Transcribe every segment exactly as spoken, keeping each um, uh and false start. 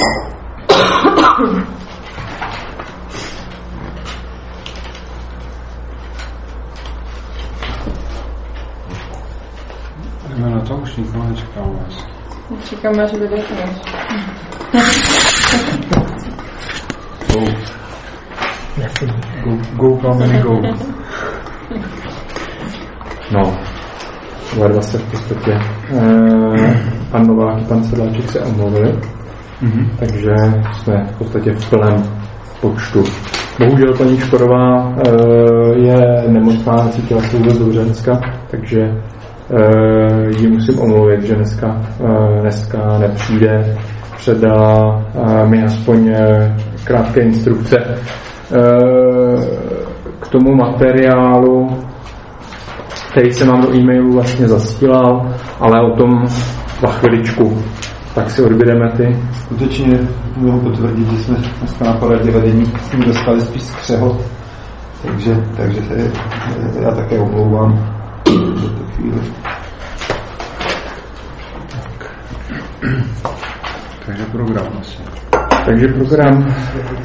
Jdeme na to, už nikoho nečekáme. Čekáme, až bude konec. Go. Go, go, go, go. No, oba dva se v podstatě eh, pan Novák i pan Sedláček se omluvili, mm-hmm. takže jsme v podstatě v plném počtu. Bohužel paní Škodová eh, je nemocná, cítila se vůbec dobře dneska, takže eh, ji musím omluvit, že dneska, eh, dneska nepřijde. Předala eh, mi aspoň eh, krátké instrukce eh, k tomu materiálu, který jsem vám do e-mailu vlastně zasílal, ale o tom za chviličku. Tak si odbydeme ty. Skutečně mohu potvrdit, že jsme dneska na poradě vedení s ním dostali spíš skřehot, takže, takže se já také omlouvám za tu chvíli. Tak. Takže program asi. Takže program.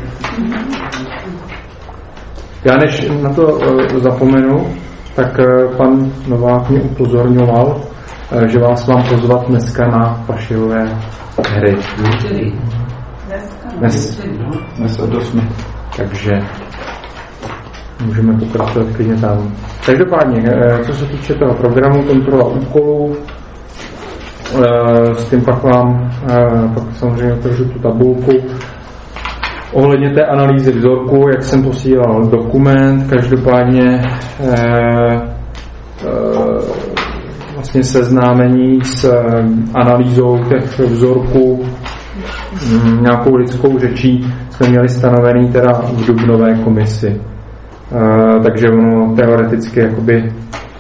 Já než na to uh, zapomenu, tak uh, pan Novák mě upozorňoval, uh, že vás mám pozvat dneska na pašilové hry. Dnes, dnes od osmi. Takže můžeme pokračovat klidně tam. Každopádně, uh, co se týče toho programu, kontrola úkolů, uh, s tím pak vám uh, pak samozřejmě otevřu tu tabulku. Ohledně té analýzy vzorku, jak jsem posílal dokument, každopádně eh, eh, vlastně seznámení s eh, analýzou těch vzorků hm, nějakou lidskou řečí jsme měli stanovený teda v dubnové komisi. Eh, takže ono teoreticky jakoby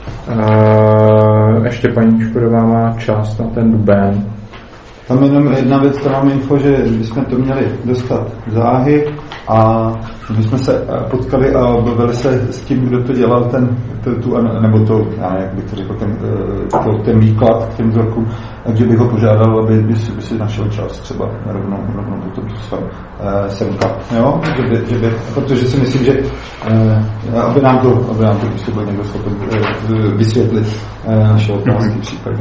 eh, ještě paní Škodová má čas na ten duben. Tam jenom jedna věc, to mám info, že bychom to měli dostat záhy a my jsme se potkali a bavili se s tím, kdo to dělal, ten, to, tu, nebo to, já jak bych to řekl, ten, to, ten výklad k těm vzorkům, takže bych ho požádal, aby by si, by si našel čas třeba rovnou, rovnou do toho svém eh, semka, jo? Že by, že by, protože si myslím, že eh, aby nám to, aby nám to prostě byl někdo schopen eh, vysvětlit eh, naše otázky případně.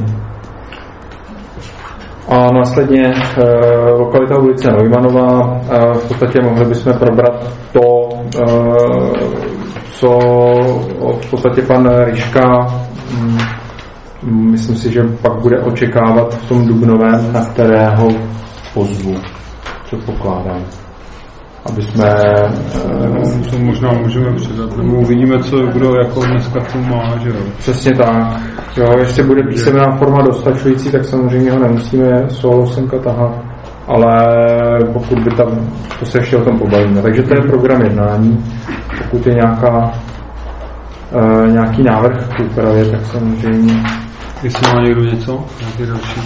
A následně e, lokalita ulice Neumannová, e, v podstatě mohli bychom probrat to, e, co v podstatě pan Ryška, m, myslím si, že pak bude očekávat v tom dubnovém, na kterého pozvu, co pokládám. Aby jsme... E, to možná můžeme předat, nebo uvidíme, co kdo jako dneska tu má, že jo? Přesně tak. Jo, jestli bude písemná forma dostačující, tak samozřejmě ho nemusíme solo semka tahat, ale pokud by tam, to se ještě o tom pobavíme. Takže to je program jednání. Pokud je nějaká, e, nějaký návrh k úpravě, tak samozřejmě... Jestli má někdo něco, nějaké další.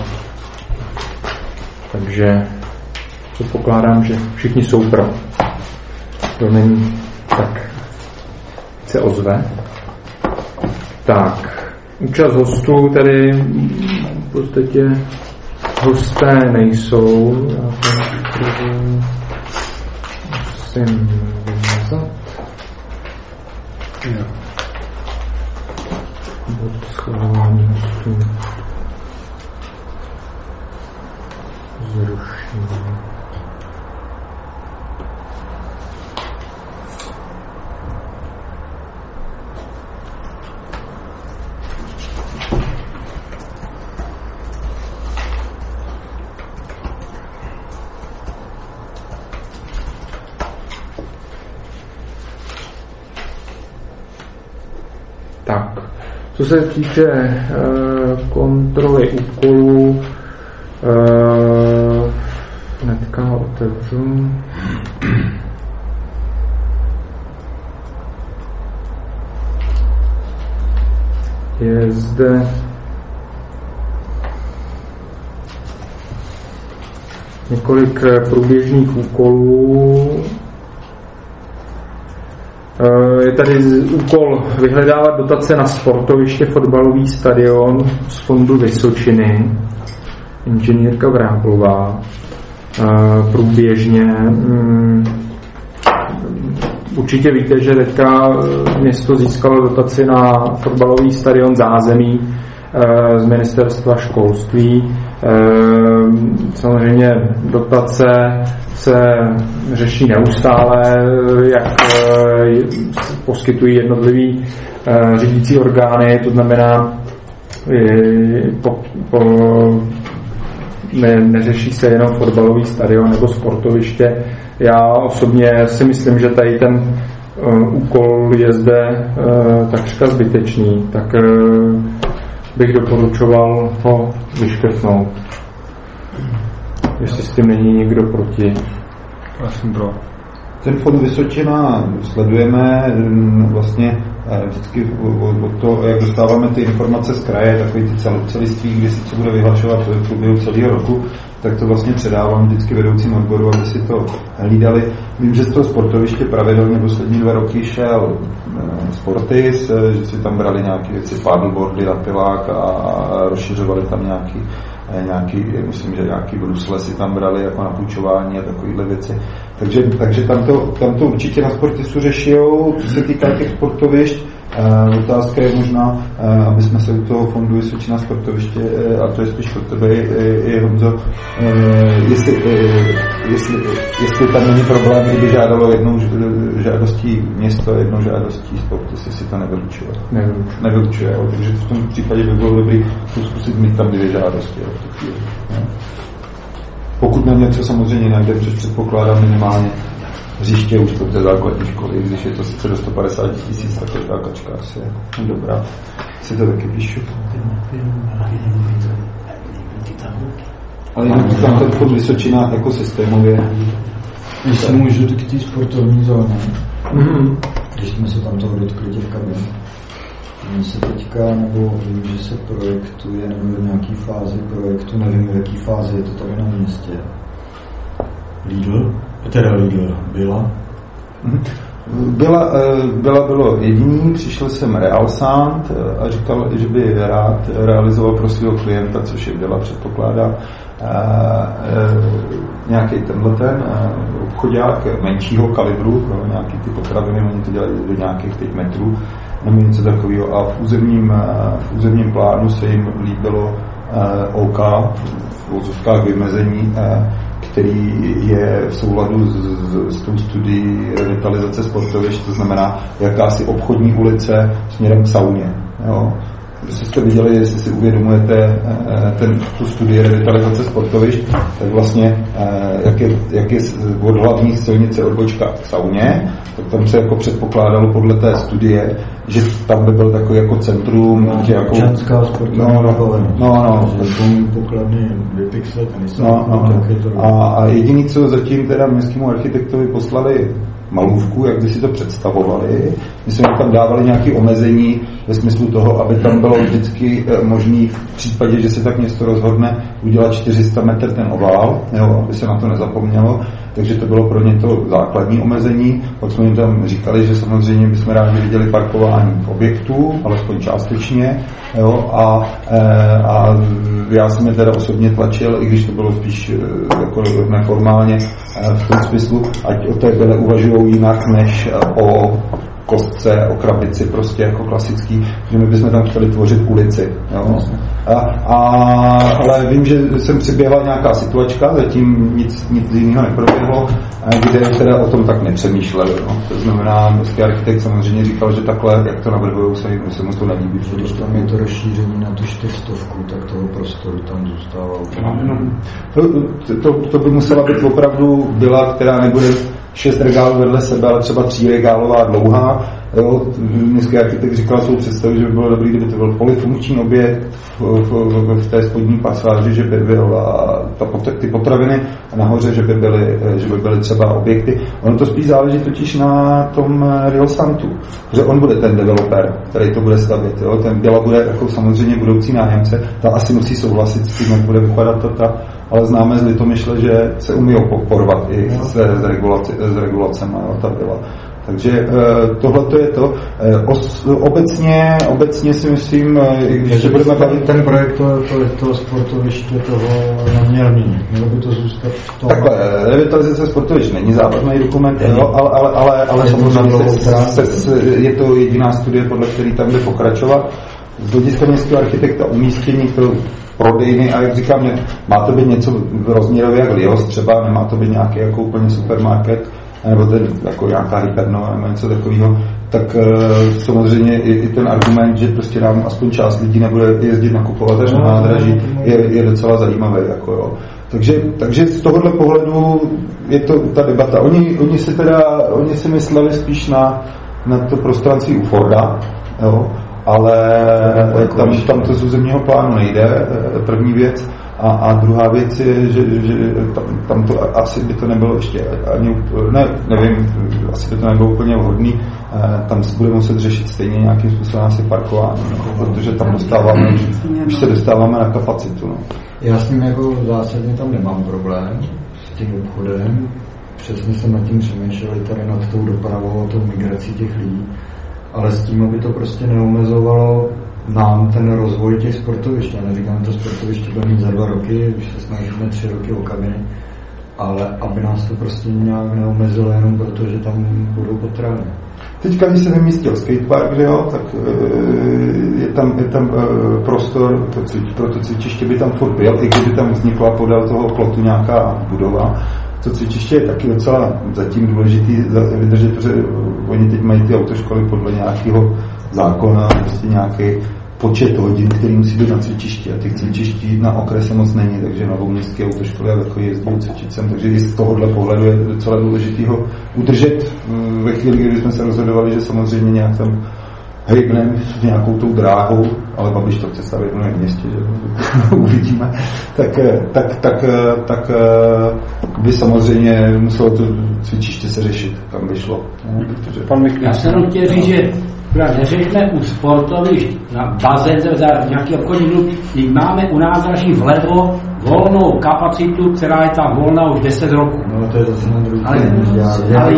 Takže předpokládám, že všichni jsou pro. To není tak se ozve. Tak, účast hostů tady v podstatě hosté nejsou. Já to musím vymazat. Jo. Bod schvalování hostů. Zrušení. Tak, co se týče e, kontroly úkolů, e, hnedka ho otevřu. Je zde několik průběžných úkolů. Je tady úkol vyhledávat dotace na sportoviště fotbalový stadion z fondu Vysočiny, inženýrka Vráblová. průběžně. Určitě víte, že teďka město získalo dotaci na fotbalový stadion zázemí z ministerstva školství. Samozřejmě dotace se řeší neustále, jak poskytují jednotlivý řídící orgány, to znamená po, po, ne, neřeší se jenom fotbalový stadion nebo sportoviště. Já osobně si myslím, že tady ten uh, úkol je zde uh, takřka zbytečný, tak uh, bych doporučoval ho vyškrtnout. Jestli s tím není někdo proti. Já jsem pro. Ten fond Vysočina sledujeme vlastně vždycky od toho, jak dostáváme ty informace z kraje, takový ty celiství, kdy si co bude vyhlašovat v průběhu celého roku, tak to vlastně předávám vždycky vedoucím odboru, aby si to hlídali. Vím, že z toho sportoviště pravidelně poslední dva roky šel Sportis, že si tam brali nějaké věci, paddleboardy, lapilák a rozšiřovali tam nějaký nějaký, myslím, že nějaký brusle si tam brali jako na půjčování a takovéhle věci. Takže, takže tam, to, tam to určitě na Sportisu řešijou, co se týká těch sportovišť. Uh, otázka je možná, uh, aby jsme se u toho fondu Vysočina sportoviště, uh, a to je spíš pro tebe, i Honzo, uh, jestli, uh, jestli, jestli tam není problém, kdyby žádalo jednou žádostí město, jednou žádostí Sportis, jestli to nevylučuje. Nevylučuje. Nevylučuje, jo. Takže v tom případě by bylo dobrý zkusit mít tam dvě žádosti. Jo, v tu chvíli, jo. Pokud na něco samozřejmě najde, což předpokládám minimálně hřiště už od té základní školy, když je to sice do sto padesát tisíc, tak každá kačka asi je dobrá. Si to taky píšu. Ale jenom tam ten fond Vysočina jako systémově. Jestli můžu k té sportovní zóně, mm-hmm. když jsme se tam toho dotkli těch kabin. Mně se teďka, nebo vím, že se projektuje, nebo v nějaký fázi projektu, nevím, v jaký fázi je to tady na městě. Lidl? Teda Lidl byla? Byla, byla bylo jediný, přišel jsem Realsant a říkal, že by rád realizoval pro svého klienta, což je byla, předpokládá, nějaký tenhle ten obchodák menšího kalibru, pro nějaký ty potraviny, oni to dělají do nějakých teď metrů, nebo něco takového. A v územním, v územním plánu se jim líbilo O K, v vozovkách vymezení, který je v souladu s, s, s tou studií revitalizace sportovišť, to znamená jakási obchodní ulice směrem k sauně. Jo. Jestli jste viděli, jestli si uvědomujete ten, tu studii revitalizace sportovišť, tak vlastně jak je, jak je od hlavní silnice odbočka k sauně, tak tam se jako předpokládalo podle té studie, že tam by byl takový jako centrum, no, jako občanská sportovní no, no, no, no, pokladny dvě pixely, no, no, no. A, a jediný, co zatím teda městskému architektovi poslali malůvku, jak by si to představovali. My jsme tam dávali nějaké omezení ve smyslu toho, aby tam bylo vždycky možný v případě, že se tak město rozhodne udělat čtyři sta metrů ten ovál, jo, aby se na to nezapomnělo. Takže to bylo pro ně to základní omezení. Pak jsme jim tam říkali, že samozřejmě bychom rádi viděli parkování v objektu, alespoň částečně. Jo, a, a já jsem je teda osobně tlačil, i když to bylo spíš jako neformálně v tom smyslu, ať o té byle uvažují jinak než o kostce, o krabici, prostě jako klasický, že my bychom tam chtěli tvořit ulici. Jo. A, a, ale vím, že jsem přiběhla nějaká situačka, zatím nic, nic jiného neproběhlo, kde teda o tom tak nepřemýšleli. No. To znamená, městský architekt samozřejmě říkal, že takhle, jak to navrhují, se, se mu to nelíbí. Když tam je to rozšíření na tu čtyřstovku, tak toho prostoru tam zůstává. No, to, to, to by musela být opravdu byla, která nebude šest regálů vedle sebe, ale třeba tří regálová dlouhá. Jo, městský architekt říkal svou představu, že by bylo dobré, kdyby to byl polyfunkční objekt v, v, v té spodní pasáži, že by byl ta, ty potraviny a nahoře, že by, byly, že by byly třeba objekty. Ono to spíš záleží totiž na tom Realsantu, že on bude ten developer, který to bude stavět. Jo. Ten Běla bude jako samozřejmě budoucí nájemce, ta asi musí souhlasit s tím, jak bude vypadat ta, ale známe z Litomyšle, že se umí porvat i s, s, regulaci, s regulacemi, jo, ta Běla. Takže tohle to je to. Obecně, obecně si myslím, když se budeme bavit... Ten projekt toho, toho sportoviště toho neměl měnit. Mělo by to zůstat v tom... Takhle, revitalizace sportoviště není závazný dokument, jo, ale, ale, ale, ale samozřejmě se, se, je to jediná studie, podle které tam bude pokračovat. Z hlediska městského architekta umístění pro prodejny a jak říkám, má to být něco rozměrově jak Lios třeba, nemá to být nějaký jako úplně supermarket, nebo ten, jako nějaká hypernova nebo něco takového, tak uh, samozřejmě i, i ten argument, že prostě nám aspoň část lidí nebude jezdit nakupovat až na nádraží, je, je docela zajímavý. Jako jo. Takže, takže z tohohle pohledu je to ta debata. Oni, oni si teda, oni si mysleli spíš na, na to prostranství u Forda, jo, ale tam, tam to z územního plánu nejde, první věc. A, a druhá věc je, že, že tam, tam to asi by to nebylo ještě ani, ne, nevím, asi by to nebylo úplně vhodný, tam se bude muset řešit stejně nějakým způsobem asi parkování, no, protože tam dostáváme, už se dostáváme na kapacitu. No. Já s tím jako zásadně tam nemám problém s tím obchodem, přesně jsem nad tím přemýšlel tady nad tou dopravou a tou migrací těch lidí, ale s tím, aby to prostě neomezovalo nám ten rozvoj těch sportovišť. Já neříkám, to sportoviště bude mít za dva roky, už se snažíme tři roky o kabiny, ale aby nás to prostě nějak neomezilo jenom proto, že tam budou potraviny. Teďka, když se vymístil skatepark, že jo, tak je tam, je tam prostor to cvič, pro to cvičiště by tam furt byl, i kdyby tam vznikla podél toho plotu nějaká budova. To cvičiště je taky docela zatím důležitý vydržet, protože oni teď mají ty autoškoly podle nějakého zákona, prostě nějaký počet hodin, který musí být na cvičišti. A těch cvičiští na okrese moc není, takže novoměstské autoškoly a takové jezdí cvičit sem. Takže i z tohohle pohledu je docela důležitý ho udržet ve chvíli, kdy jsme se rozhodovali, že samozřejmě nějak tam hejbneme nějakou tou dráhou, ale Babiš to chce stavit v městě, že uvidíme, tak, tak, tak, tak by samozřejmě muselo to cvičiště se řešit, kam by šlo. No, protože... Já jsem jenom chtěl říct, že neřešme u sportovišť na bazén, v nějaký obchodní klub, teď máme u nádraží vlevo volnou kapacitu, která je tam volná už deset roků. No to je zase na druhý. Ale, ale,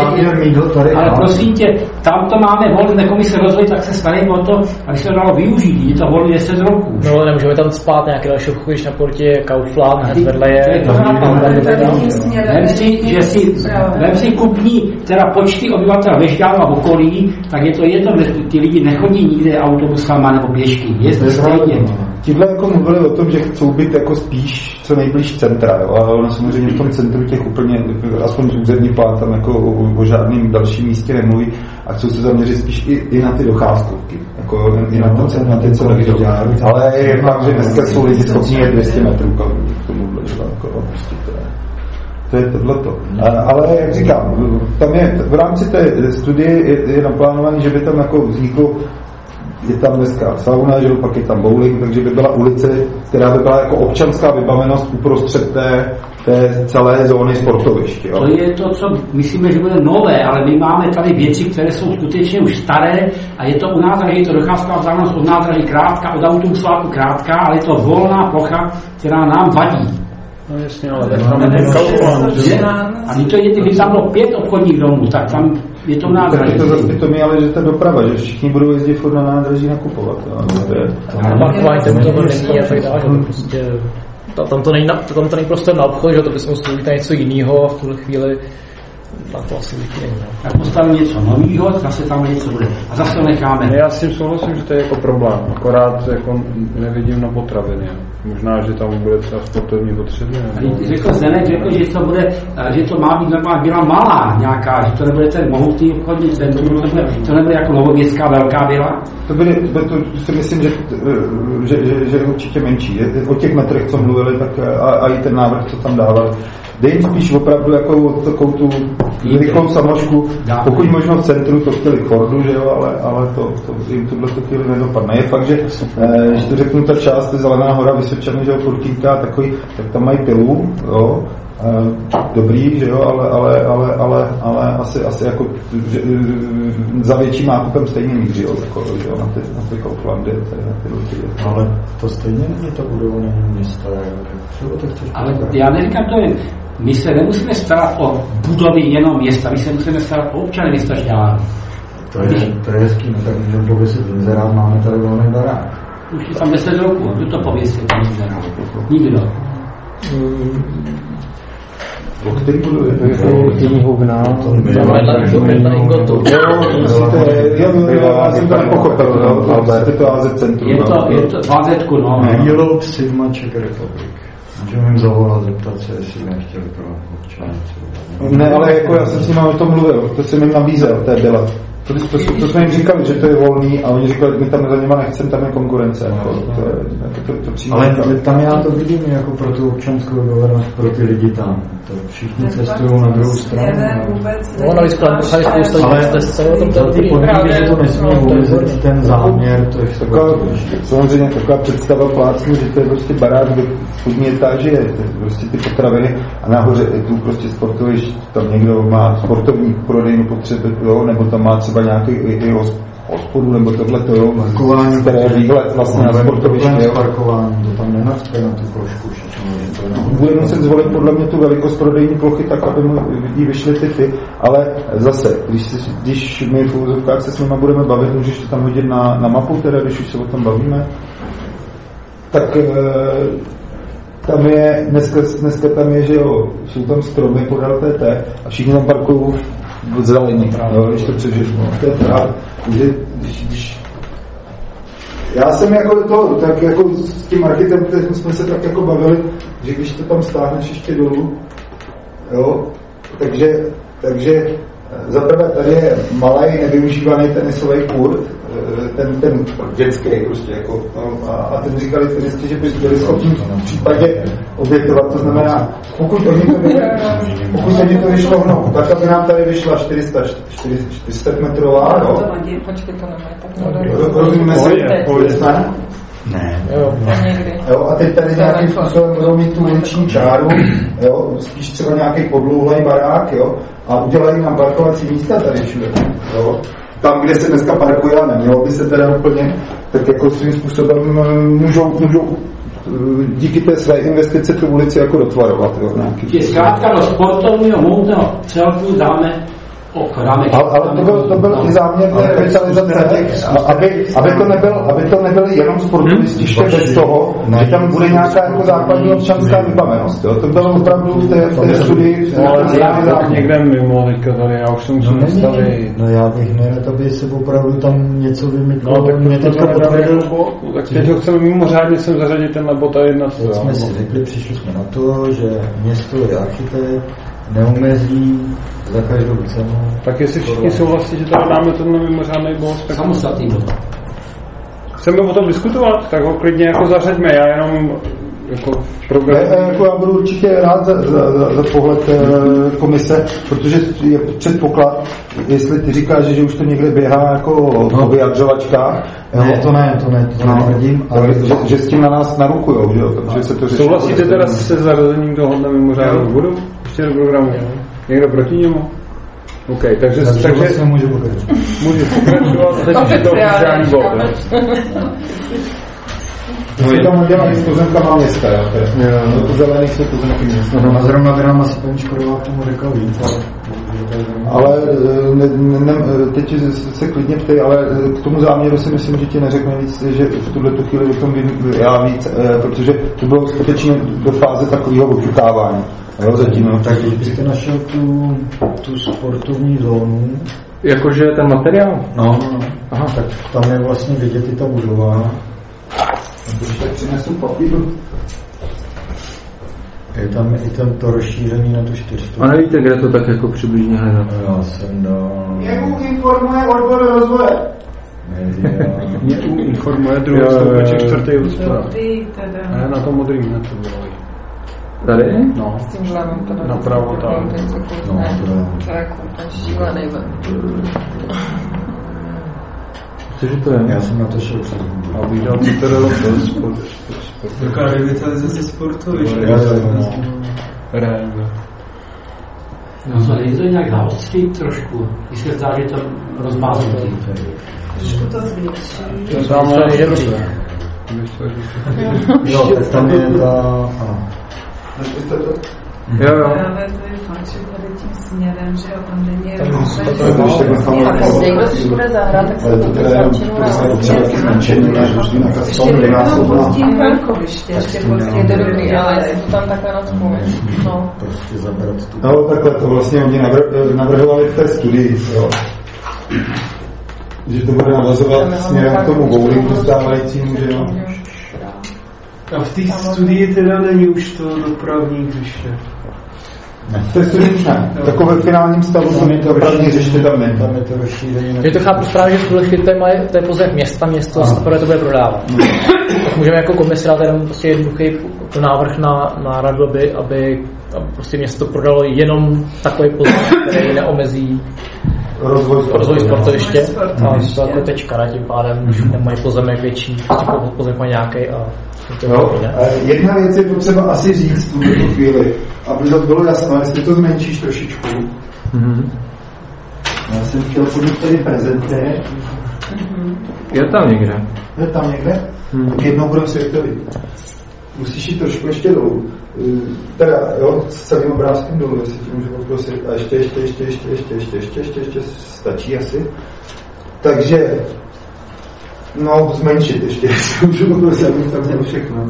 ale, ale prosím tě, tam to máme volné, komise rozvoj, tak se starejme o to, aby se to dalo využít, je to volné deset roků. No ale nemůžeme tam spát nějaké další obchodíš na portě Kaufland, hned vedle je. Vem si, že si, vem si kupní teda počty obyvatel Vešťálu a okolí, tak je to jedno, že ty lidi nechodí nikde autobusama nebo pěšky, je to stejně. Tíhle jako mluvili o tom, že chcou být jako spíš co nejblíž centra, jo? A ono samozřejmě v tom centru těch úplně, aspoň územní plán tam jako o, o žádným dalším místě nemluví a chcou se zaměřit spíš i, i na ty docházkovky, jako i na, to, na ty, co nevidou. Ale je fakt, že dneska jsou lidi schopní jet dvě stě metrů k tomuhle, že jako prostě to je. To je tohleto. Ale jak říkám, tam je, v rámci té studie je, je naplánovaný, že by tam jako vzniklo, je tam dneska sauna, že pak je tam bowling, takže by byla ulice, která by byla jako občanská vybavenost uprostřed té, té celé zóny sportoviště. To je to, co myslíme, že bude nové, ale my máme tady věci, které jsou skutečně už staré a je to u nádraží, je to docházka vzdálenost od nádraží krátká, od autobusáku krátká, ale je to volná plocha, která nám vadí. No jasně, ale tam je Kaufland. A to je, kdyby tam bylo pět obchodních domů, tak tam je to nádraží. Tak je to zase to mi, ale že ta doprava, že všichni budou jezdit furt na nádraží nakupovat. A parkování to není a tak dále, že to prostě... Tam to není, tam to není prostě na obchod, že to bychom museli být na něco jiného v tuhle chvíli. Na to asi bych není. Tak postavím něco novýho, zase tam něco bude. A zase to necháme. Já s tím souhlasím, že to je jako problém. Akorát jako nevidím na potraviny. Možná, že tam bude třeba sportovní potřeby. Řekl Zenek, řekl, že to bude, že to má být normálně byla malá nějaká, že to nebude ten mohutný obchodní centrum, to nebude jako novoměstská velká byla. To bude, to si myslím, že, že, že, že je určitě menší. O těch metrech, co mluvili, tak a, a i ten návrh, co tam dávali. Dej jim spíš opravdu jako takovou tu rychlou samošku, pokud možno v centru to chtěli Fordu, že jo, ale, ale to, to jim tuhle to chvíli nedopadne. Je fakt, že když to řeknu, ta část, Zelená hora, Vysočany, že jo, Kurtínka, takový, tak tam mají pilu, jo, dobrý, že jo, ale, ale, ale, ale, ale asi, asi jako že, za větším nákupem stejně míří, jo, jako, že jo, na ty, na ty Kauflandy, na ty lidi. Ale to stejně není to budování města, jo. Ale já neříkám, to je My se nemusíme starat o budovy jenom města, my se musíme starat o občany města Žďáru. To je, to je hezký, no tak můžeme pověsit inzerát, máme tady volný barák. Už je tam deset roků, kdo to pověsil, ten inzerát? Nikdo. O který buduje? Knihovna. Na Ingotu. Já jsem to nepochopil, je to á zet centrum. Je to, je to v á zetku, no. Nedělo Sigma Czech Republic. Můžeme jim zavolat, zeptat se, jestli nechtěli pro občany. Ne, ale jako já jsem s nimi o tom mluvil, to jsem jim nabízel, to je byla. To, to, to jsme jim říkali, že to je volný a oni říkali, my tam za něma nechceme, tam je konkurence. No, to, to, to, to, to ale tam já to vidím jako pro tu občanskou governost, pro ty lidi tam. To všichni cestují na druhou stranu. No, navíc kolem pochali spousta ale za ty podmínky, že to nesmí vůbec ten záměr, to je taková, samozřejmě taková představa plácnu, že to je prostě barák, kde v spodní etáži je prostě ty potraviny a nahoře je tu prostě sportovišť, tam někdo má sportovní prodejnu potřeby, jo, nebo tam má třeba nějaký i, i hospodu, nebo tohleto, jo, které je výhled vlastně na sportoviště, jo. Parkování, to tam nenavce na tu plošku. Bude muset zvolit podle mě tu velikost prodejní plochy tak, aby mu lidi vyšly ty ty, ale zase, když, si, když my v úzovkách se s nimi budeme bavit, můžeš to tam hodit na, na mapu, teda, když už se o tom bavíme, tak e, tam je, dneska, dneska tam je, že jo, jsou tam stromy podél té té a všichni tam parkují v zelení, jo, když to přežiješ, no, to je právě, když, když já jsem jako to, tak jako s tím architektem jsme se tak jako bavili, že když to tam stáhneš ještě dolů, jo, takže, takže zaprvé tady je malý nevyužívaný tenisový kurt, ten, ten dětský prostě jako, no, a, a ten říkali tenisti, že by byli schopni v případě obětovat, to znamená, pokud oni to, pokud oni to vyšlo, no, tak aby nám tady vyšla čtyři sta, čtyři sta metrová, jo. Počkej, to nemá, tak rozumíme si, jsme? Ne. Jo. Jo, a teď tady nějakým způsobem budou mít tu uliční čáru, jo, spíš třeba nějaký podlouhlej barák, jo, a udělají nám parkovací místa tady všude, jo. Tam, kde se dneska parkuje, a nemělo by se teda úplně, tak jako svým způsobem můžou, můžou díky té své investice tu ulici jako dotvarovat, jo, nějaký. Je zkrátka do sportovního moudného celku dáme okrámek. Ale, ale to byl, to byl i záměr té revitalizace, aby, aby, to nebyl, aby to nebyl jenom sportovistiště bez toho, že tam bude nějaká jako základní občanská vybavenost. Jo? To bylo opravdu v té, v té studii. No, ale já někde mimo teďka tady, já už jsem musím no, nastavit. No já bych nerad, aby se opravdu tam něco vymyklo. No tak mě teďka potvrdil, tak teď ho chceme mimořádně sem zařadit tenhle bod a jedna teď jsme si řekli, přišli jsme na to, že město je architekt, neomezí za každou cenu. Tak jestli všichni souhlasí, že tady dáme tenhle mimořádný bod, tak samostatný bod. Chceme o tom diskutovat, tak ho klidně jako zařaďme, já jenom jako program. Ne, jako já budu určitě rád za, za, za, za pohled e, komise, protože je předpoklad, jestli ty říkáš, že už to někde běhá jako no. v vyjadřovačkách. Ne, to ne, to ne, to no, netvrdím. Ale že, že s tím na nás narukujou, že jo? Takže se to řeší. Souhlasíte teda se zařazením tohohle mimořádného bodu? Ještě do programu? Někdo proti němu? OK, takže... Takže, takže vlastně můžu pokračovat. Můžu pokračovat, teď už je to oficiální bod. No je tam udělaný s pozemkama města, jo? No to zelený jsou pozemky města. A zrovna by nám asi paní Škodová k tomu řekla víc, ale... Ale ne, ne, teď se klidně ptej, ale k tomu záměru si myslím, že ti neřekne víc, že v tuhle tu chvíli o tom vím já víc, protože to bylo skutečně do fáze takového vychytávání. Jo, zatím, no. Tak když byste našel tu, tu sportovní zónu... Jakože ten materiál? No, no. Aha, tak tam je vlastně vidět i ta budova. Když tak přinesu papír. Je tam i tam to rozšíření na tu čtyřstu. A nevíte, kde to tak jako přibližně hledat? Já jsem dal... Jak informuje odbor rozvoje? Mě informuje druhý stupeček čtvrtý úspěch. Ne, na tom modrým, ne, to bylo. Tady? No. S tím žlevem to napravo tam. No, to je jako ten šílený ven. Cože to je? Já jsem na to šel před. A vydal to teda do sportu. Jaká revitalizace sportu, víš? Reálně. No to není to nějak naostřit trošku, když se zdá, že to rozmázlutý. Trošku to zvětší. To tam je dobrý. Jo, tak tam je ta... Jo, jo. Ale to je fakt, že tady tím směrem, že jo, tam není vůbec. Někdo si bude zahrát, tak se to začínou na tím parkoviště, ještě prostě to dobrý, ale to tam takhle nacpůj. No. Prostě zabrat tu. No takhle to vlastně oni navrhovali v té studii, jo. Že to bude navazovat směrem k tomu bowlingu stávajícímu, že jo. A v té studii teda není už to dopravní hřiště. Ne. To je studii už ne. Takové v finálním stavu tam je to dopravní hřiště tam není. Tam je to rozšíření. Je to chápu správně, že v tuhle chvíli to je pozemk města, město se teprve to bude prodávat. Tak můžeme jako komise dát jenom prostě jednoduchý návrh na, na radu, aby, aby, aby prostě město prodalo jenom takový pozemk, který neomezí rozvoj, rozvoj sportoviště. A to jako tečka, ne? Tím pádem už nemají pozemek větší, prostě pozemek má nějaký a jo, jedna věc je potřeba asi říct v tuto chvíli, aby to bylo jasné, jestli to zmenšíš trošičku. Mm-hmm. Já jsem chtěl podívat tady prezenté. Mm-hmm. Je tam někde. Je tam někde? Mm. Jednou budeme světový. Musíš jít trošku ještě dolů. Teda, jo, s celým obrázkem dolů, jestli ti můžu poprosit. A ještě, ještě, ještě, ještě, ještě, ještě, ještě, ještě, ještě, stačí asi. Takže, no, zmenšit ještě, jestli můžu poprosit, abych tam měl všechno.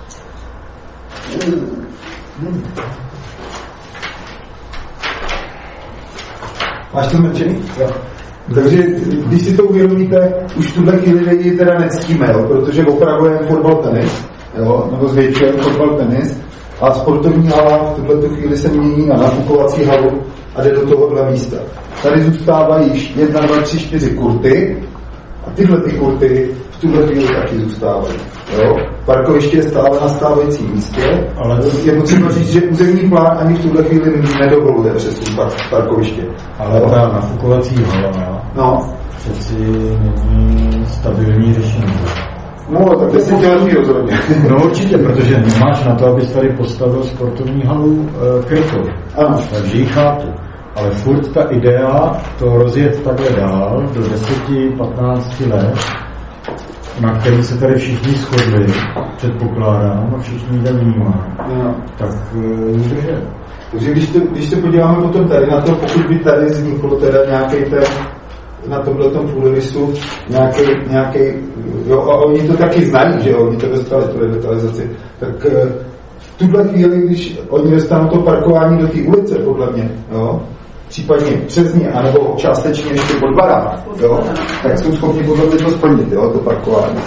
Máš to zmenšený? Jo. Takže, když si to uvědomíte, už v tuhle chvíli lidi teda nectíme, jo, protože opravujeme fotbal tenis, jo, nebo zvětšujeme fotbal tenis a sportovní hala v tuhle chvíli se mění na nafukovací halu a jde do tohohle místa. Tady zůstávají jedna, dva, tři, čtyři kurty a tyhle ty kurty v tuhle chvíli taky zůstávají. Jo. Parkoviště je stále na stávajícím místě, ale je potřeba říct, že územní plán ani v tuhle chvíli nedovoluje přesun parkoviště. Ale ta nafukovací hala, no, přeci není stabilní řešení. No, tak desetiletí rozhodně. No určitě, protože nemáš na to, abys tady postavil sportovní halu e, krytou. Ano. Takže ji chápu. Ale furt ta idea to rozjet takhle dál do deseti patnácti let, na který se tady všichni shodli, předpokládám, a všichni jde vnímá, no. Tak udržet. Takže když, to, když se podíváme potom tady na to, pokud by tady vzniklo teda nějaký ten, na tomhletom půdorysu nějaký, nějaký, jo, a oni to taky znají, že jo, oni to dostali, tu revitalizaci, tak v tuhle chvíli, když oni dostanou to parkování do té ulice, podle mě, jo, případně přes ně, anebo částečně ještě pod barák, jo, tak jsou schopni podle mě to splnit, jo, to parkování.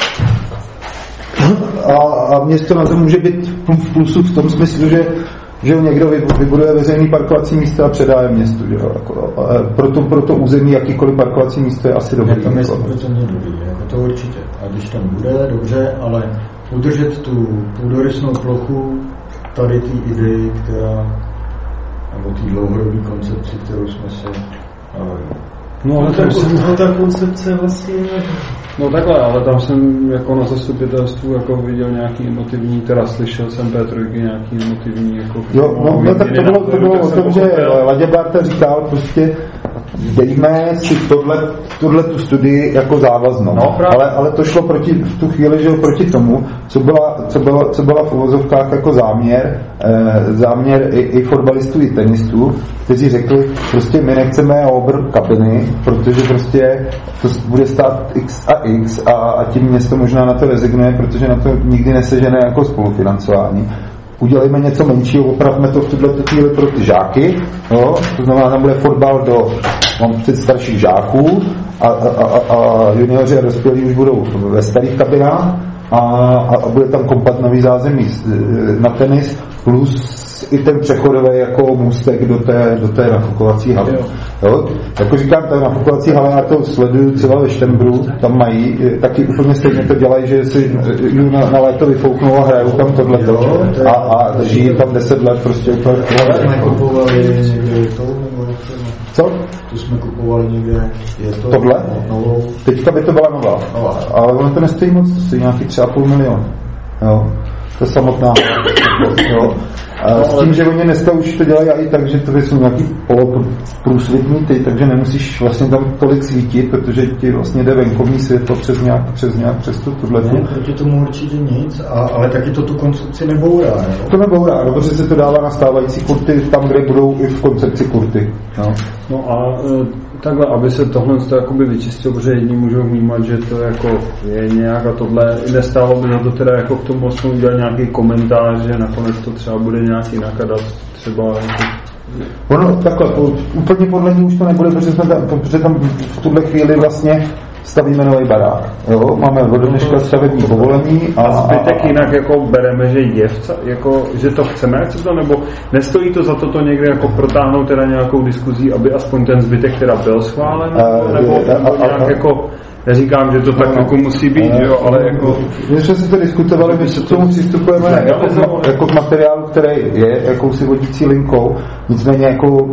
A, a město na to může být v plusu v tom smyslu, že že někdo vybuduje veřejný parkovací místo a předá je městu, že jo, jako, proto, proto území jakýkoliv parkovací místo je asi dobrý. Je to město procentně dobrý, jako to určitě. A když tam bude, dobře, ale udržet tu půdorysnou plochu tady té idei, která, nebo té dlouhodobé koncepci, kterou jsme se navali. No ale tak ta koncepce vlastně... No takhle, ale tam jsem jako na zastupitelstvu jako viděl nějaký emotivní, teda slyšel jsem P tři nějaký emotivní jako... Jo, no, no tak to bylo, to bylo o tom, že Ladě Barta říkal prostě dejme si tohle, tohle tu studii jako závaznou, no, ale, ale to šlo proti, v tu chvíli, že proti tomu, co byla, co byla, co byla v uvozovkách jako záměr, eh, záměr i, i fotbalistů, i tenistů, kteří řekli, prostě my nechceme obr kabiny, protože prostě to bude stát x a x a, a tím město možná na to rezignuje, protože na to nikdy nesežene jako spolufinancování. Udělejme něco menšího, opravme to v tuto chvíli pro ty žáky, jo? To znamená, tam bude fotbal do mám před starších žáků a, a, a, a junioři a dospělí už budou ve starých kabinách a, a, a bude tam kompat nový zázemí na tenis plus i ten přechodový jako můstek do té, do té nafukovací haly. Jo? Jako říkám, ta nafukovací hala, já to sleduju třeba ve Štembru, tam mají, taky úplně stejně to dělají, že si na, na léto vyfouknou a hrajou tam tohleto a, a drží tam deset let prostě úplně. Co? Tu jsme kupovali někde. Je to tohle? Novou. Teďka by to byla nová. nová. Ale ono to nestojí moc, stojí nějaký tři a půl milionu. Jo. To je samotná. Jo. A s tím, že oni dneska už to dělají i tak, že to jsou nějaký poloprůsvitní ty, takže nemusíš vlastně tam tolik svítit, protože ti vlastně jde venkovní světlo přes nějak, přes nějak, přes to tuhle. Ne, proti tomu určitě nic, a, ale taky to tu konstrukci nebourá. Ne? To nebourá, no, protože se to dává na stávající kurty, tam, kde budou i v koncepci kurty. No, no a takhle, aby se tohle jakoby vyčistilo, protože jedni můžou vnímat, že to jako je nějak a tohle, nestálo by na to teda jako k tomu aspoň udělat nějaký komentář, že nakonec to třeba bude nějak jinak a dát třeba jako... Ono takhle, po, úplně podle ní už to nebude, protože, jsme tam, protože tam v tuhle chvíli vlastně stavíme nový barák. Jo? Máme od dneška stavební povolení. A, a zbytek a, a, jinak jako bereme, že je, jako, že to chceme, jak se to, nebo nestojí to za to to někde jako protáhnout teda nějakou diskuzí, aby aspoň ten zbytek teda byl schválen, a, nebo, je, nebo a, nějak a, jako neříkám, že to tak no, jako musí být, ne, jo, ale jako... My jsme si to diskutovali, my se k tomu přistupujeme ne, jako, jako k materiálu, který je jakousi vodící linkou, nicméně jako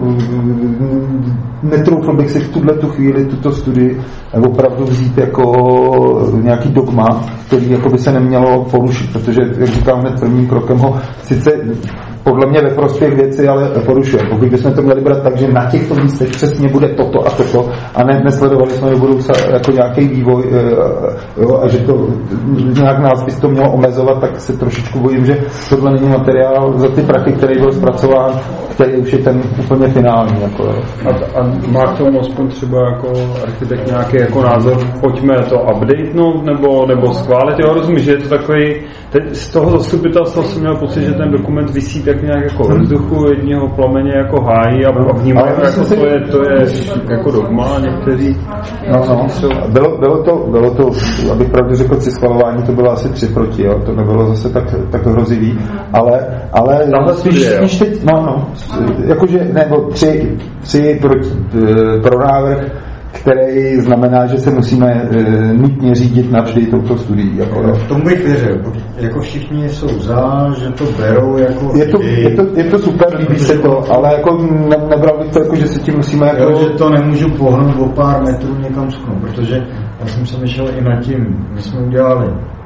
netroufl bych si v tuhle tu chvíli tuto studii opravdu vzít jako nějaký dogma, který jako by se nemělo porušit, protože, jak říkám, hned prvním krokem ho sice podle mě ve prospěch věci, ale porušuje. Pokud bychom to měli brát tak, že na těchto místech přesně bude toto a toto a ne, nesledovali jsme do budoucna jako nějaký vývoj jo, a že to nějak nás by to mělo omezovat, tak se trošičku bojím, že tohle není materiál za ty prachy, který byl zpracován, který už je ten úplně finální. Jako, a, a má k tomu aspoň třeba jako architekt nějaký jako názor, pojďme to updatenout nebo, nebo schválit, jo, rozumíš, že je to takový, teď z toho zastupitelstva jsem měl pocit, že ten dokument visí tak nějak jako ve vzduchu, jedního plameně jako hájí a vnímají, jako to je, to je jako dogma, někteří... No, no. Bylo, bylo, to, bylo to, abych pravdu řekl, při schvalování to bylo asi tři proti, jo? To nebylo zase tak, tak hrozivý, ale, ale spíš, spíš teď, no, no, jakože, nebo tři, tři proti, pro návrh, který znamená, že se musíme e, nutně řídit navždy touto studií. Jako, no. Tomu bych věřil, jako všichni jsou za, že to berou jako... Je to, je to, je to super, líbí se to, ale jako ne, nebral bych to jako, že se tím musíme... Jako... Jo, že to nemůžu pohnout o pár metrů někam sknu, protože já jsem se myšel i nad tím, my jsme udělali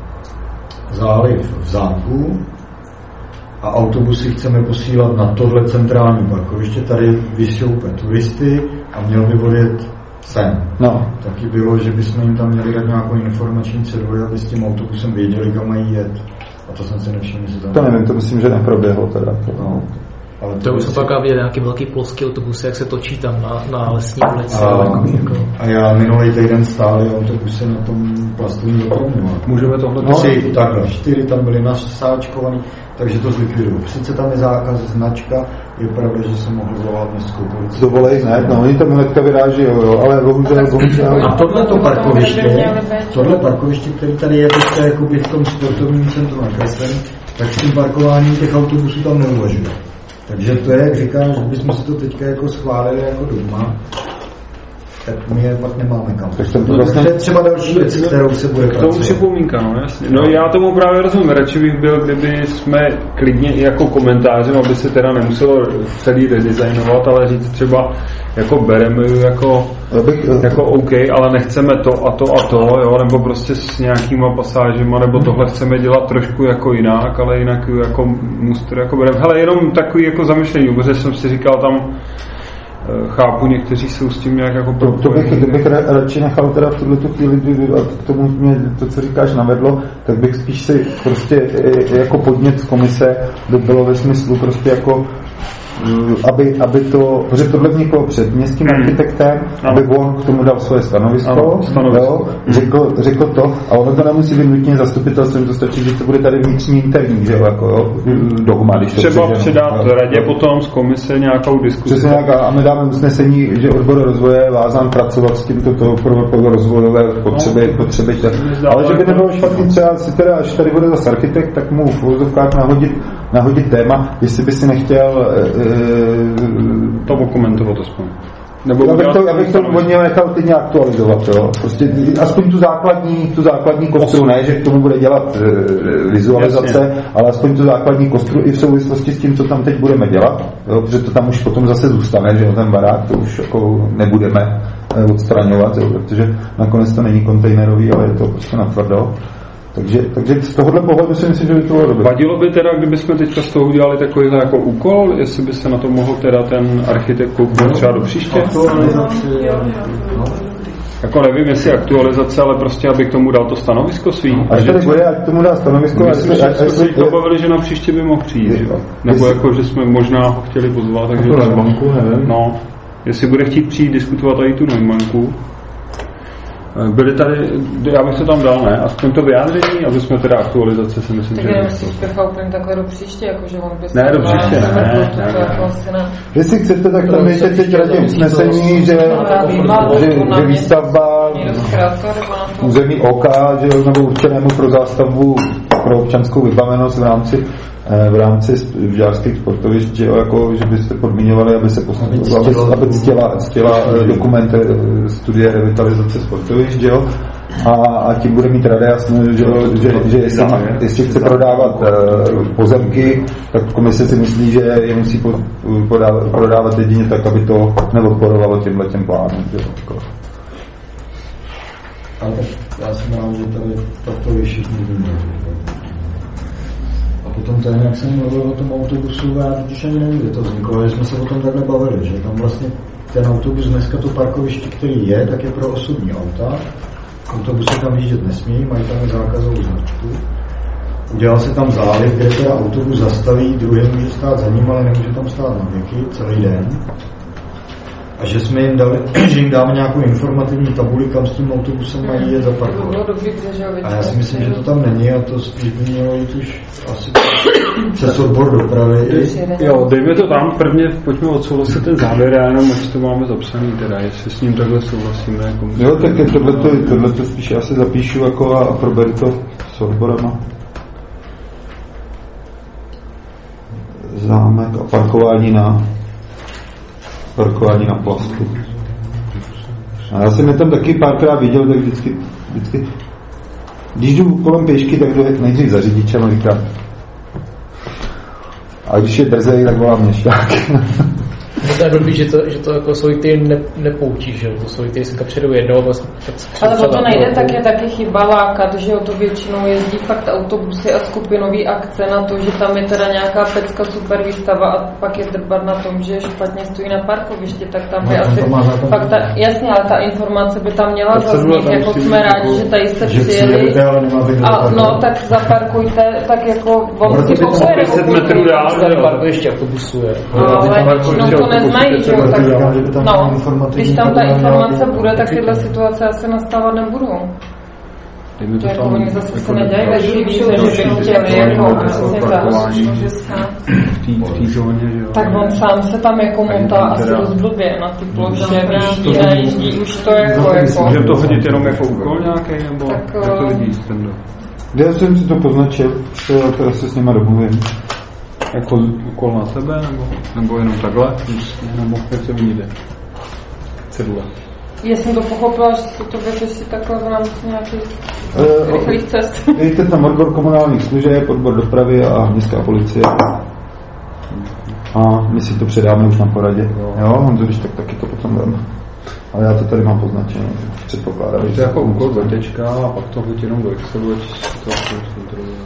záliv v Záku a autobusy chceme posílat na tohle centrální parkoviště, tady vyšoupe turisty a měl by odjet sem. No. Taky bylo, že bychom jim tam měli dát nějakou informační ceduli, aby s tím autobusem věděli, kam mají jet. A to jsem si nevšiml, že tam... To nevím, to myslím, že neproběhlo teda. No. Ale to, to už jsou pak vidět nějaký velký polský autobusy, jak se točí tam na, na lesní ulici. A, jako... a já minulý týden stáli autobusy na tom plastovém doprovodu. Můžeme tohle... No, tři, takhle, čtyři tam byly nasáčkovaný, takže to zlikviduju. Sice tam je zákaz, značka, je pravda, že jsem mohl zvolat městskou policii. Dovolej, ne, no, oni tam hnedka vyráží, jo, jo, ale bohužel, bohužel. A tohleto parkoviště, tohle parkoviště, který tady je teďka jakoby v tom sportovním centru nakreslený, tak s tím parkováním těch autobusů tam neuvažuje. Takže to je, jak říkám, že bychom si to teďka jako schválili jako doma, tak my je pak nemáme kam. To vlastně... je třeba další věc, kterou se bude pracovat. To už připomínka, no jasně. No já tomu právě rozumím, radši bych byl, kdyby jsme klidně i jako komentářem, aby se teda nemuselo celý redesignovat, ale říct třeba jako bereme jako, bych, jako OK, ale nechceme to a to a to, jo, nebo prostě s nějakýma pasážema, nebo tohle chceme dělat trošku jako jinak, ale jinak jako mustr jako bereme. Hele, jenom takový jako zamyšlení, protože jsem si říkal tam, chápu, někteří jsou s tím nějak jako... To, to bych, bych radši nechal teda v tuhle chvíli, a k tomu mě to, co říkáš, navedlo, tak bych spíš si prostě jako podnět z komise by bylo ve smyslu prostě jako aby, aby to, protože tohle vzniklo před městským hmm. architektem, no. aby on k tomu dal svoje stanovisko, ano, stanovisko. Jo, řekl, řekl to, a ono to nemusí být nutně zastupitelstvem, to stačí, že to bude tady vnitřní interní, že jo, jako jo, dogma, když to třeba předat radě potom z komise nějakou diskusi. Přesně tak, a my dáme usnesení, že odbor rozvoje je vázán pracovat s tímto to pro rozvojové potřeby, no. potřeby tak. Ale že by nebylo špatný třeba si teda, až tady bude zase architekt, tak mu v úzovkách nahodit, nahodit téma, jestli by si nechtěl to komentovat aspoň. Nebo já bych to, já bych to hodně nechal teď nějak aktualizovat, jo. Prostě aspoň tu základní, tu základní kostru, ne, že k tomu bude dělat e, vizualizace, jasně. ale aspoň tu základní kostru i v souvislosti s tím, co tam teď budeme dělat, jo, protože to tam už potom zase zůstane, že ten barák, to už jako nebudeme odstraňovat, jo, protože nakonec to není kontejnerový, ale je to prostě natvrdo. Takže, takže z tohohle pohledu si myslím, že by to bylo dobré. Vadilo by teda, kdybychom teďka z toho udělali takovýhle jako úkol, jestli by se na to mohl teda ten architekt kouknout třeba do příště? Jako nevím, jestli aktualizace, ale prostě, aby k tomu dal to stanovisko svý. A že tady bude, ať tomu dá stanovisko. Myslím, že jsme se to bavili, že na příště by mohl přijít, že? Nebo jako, že jsme možná ho chtěli pozvat, takže to banku, nevím. No, jestli bude chtít přijít diskutovat i tu Neumanku. Byli tady, já bych to tam dal, ne? Aspoň to vyjádření, aby jsme teda aktualizace si myslím, tak že... Tak jenom si spěchal úplně takhle do příště, jakože on by... Ne, do příště, ne, ne, ne, ne. Jestli chcete, tak tam dejte teď radě usnesení, že, že, že výstavba území oka, že nebo určenému pro zástavbu pro občanskou vybavenost v rámci v rámci žářských sportovišť, že, jako, že byste podmíňovali, aby se postupovalo, aby, aby ctěla, ctěla dokumenty studie revitalizace sportovišť, že jo? A, a tím bude mít rada jasné, že, že, že jestli, jestli chce prodávat uh, pozemky, tak komise si myslí, že je musí pod, podávat, prodávat jedině tak, aby to neodporovalo těmhle těm plánům. Že? Ale tak já jsem rád, že tady tato je všichni víme. A potom ten, jak jsem mluvil o tom autobusu, já totiž ani nevím, kde to vzniklo, že jsme se o tom takhle bavili, že tam vlastně ten autobus dneska to parkoviště, který je, tak je pro osobní auta. Autobusy tam vyjíždět nesmí, mají tam zákazovou značku. Udělal se tam záliv, kde teda autobus zastaví, druhý může stát za ním, ale nemůže tam stát na věky celý den. A že jsme jim dali, že jim dáme nějakou informativní tabuli, kam s tím autobusem mají jet zaparkovat. A já si myslím, že to tam není a to spíš by mělo jít už asi přes odbor dopravy. Jo, dejme to tam, prvně pojďme odsouhlasit ten závěr, já jenom až to máme zapsaný teda, jestli s ním takhle souhlasíme. Jako jo, tak tohleto, tohleto spíš asi zapíšu jako a proberu to s odborama. Zámek a parkování na parkování na plastu. A já jsem je tam taky párkrát viděl, tak vždycky, vždycky když jdu kolem pěšky, tak jdu nejdřív za řidičem a říkám. A když je drzej, tak volám měšťák. To je blbý, že to, že to jako svůj ty ne, nepoučíš, že to svůj ty se přijedou jednou. Vlastně, ale o to nejde, tak je taky chyba lákat, že o to většinou jezdí fakt autobusy a skupinový akce na to, že tam je teda nějaká pecka super výstava a pak je drbat na tom, že špatně stojí na parkovišti, tak tam by no, asi fakt ta, jasně, ale ta informace by tam měla zaznít, jako jsme rádi, že tady jste přijeli a no, tak zaparkujte, tak jak jako on si pokojde deset metrů dál, parkoviště autobusu je. No, neznají, že jo, tak no, když tam ta informace bude, tak tyhle situace asi nastávat nebudou. To jako oni zase se nedělají ve chvíli, že by chtěli jako přesně tak. Tak on sám se tam jako motá asi dost blbě na ty ploše, vyjíždí a jíždí už to jako jako. Můžeme to hodit jenom jako úkol nějaký, nebo jak to vidíš ten do? Já jsem si to poznačil, to teda se s nima domluvím. Jako úkol na tebe, nebo, nebo jenom takhle, nebo jak se vyjde? Cedule. Já jsem to pochopila, že se to vyřeší takhle v rámci nějakých uh, rychlých cest. Dejte tam odbor komunálních služeb, odbor dopravy a městská policie. A my si to předáme už na poradě. Jo, jo Honzo, když tak taky to potom dáme. Ale já to tady mám poznačené, předpokládám. Je to jako úkol do tečka a pak to hodí jenom do Excelu, ať to zkontrolujeme.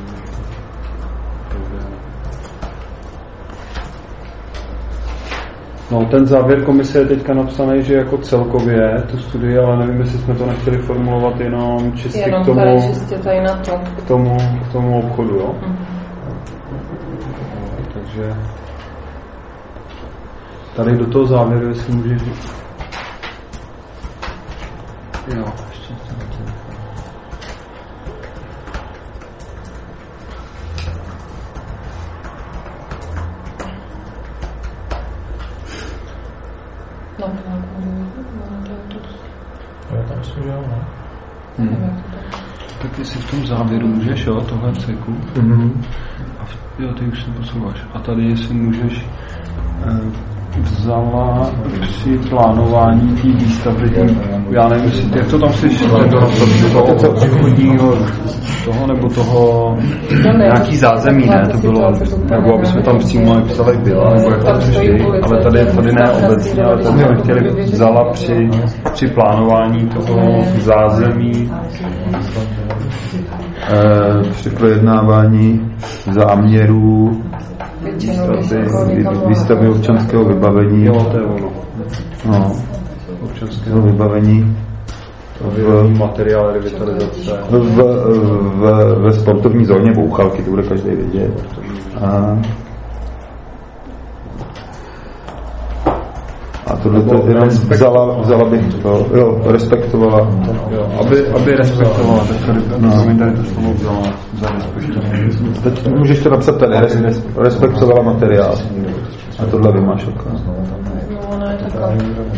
No, ten závěr komise je teďka napsaný, že jako celkově tu studii, ale nevím, jestli jsme to nechtěli formulovat jenom čistě jenom k tomu, tady čistě tady na to. K tomu, k tomu obchodu, jo? Mm. No, takže tady do toho závěru, jestli můžeš... Jo, ještě No, no, tam jsou, jo, ne? Hmm. Tak jestli v tom závěru můžeš, jo, tohle ceku. Mm-hmm. A v, jo, ty už se posouváš. A tady jestli můžeš eh, vzala při plánování té výstavby, já nevím, jestli, jak to tam slyšíš, toho příchodního toho, nebo toho nějaký zázemí, ne, to bylo, nebo aby jsme tam přímo nepsali byla, nebo jak to řešili, ale tady, tady ne obecně, ale tady jsme chtěli vzala při, při plánování toho zázemí e, při projednávání záměrů výstavy občanského vybavení. Jo, to je ono. No, občanského vybavení. V materiál revitalizace. V, v, v, ve sportovní zóně Bouchalky, to bude každý vědět. A, a tohle to jenom vzala, vzala bych to, jo, respektovala. Jo, aby, aby respektovala, tak tady, no. mi tady to slovo vzala za respektování. Teď můžeš to napsat tady, res, respektovala materiál. A tohle vymáš okno. No, ona je taková.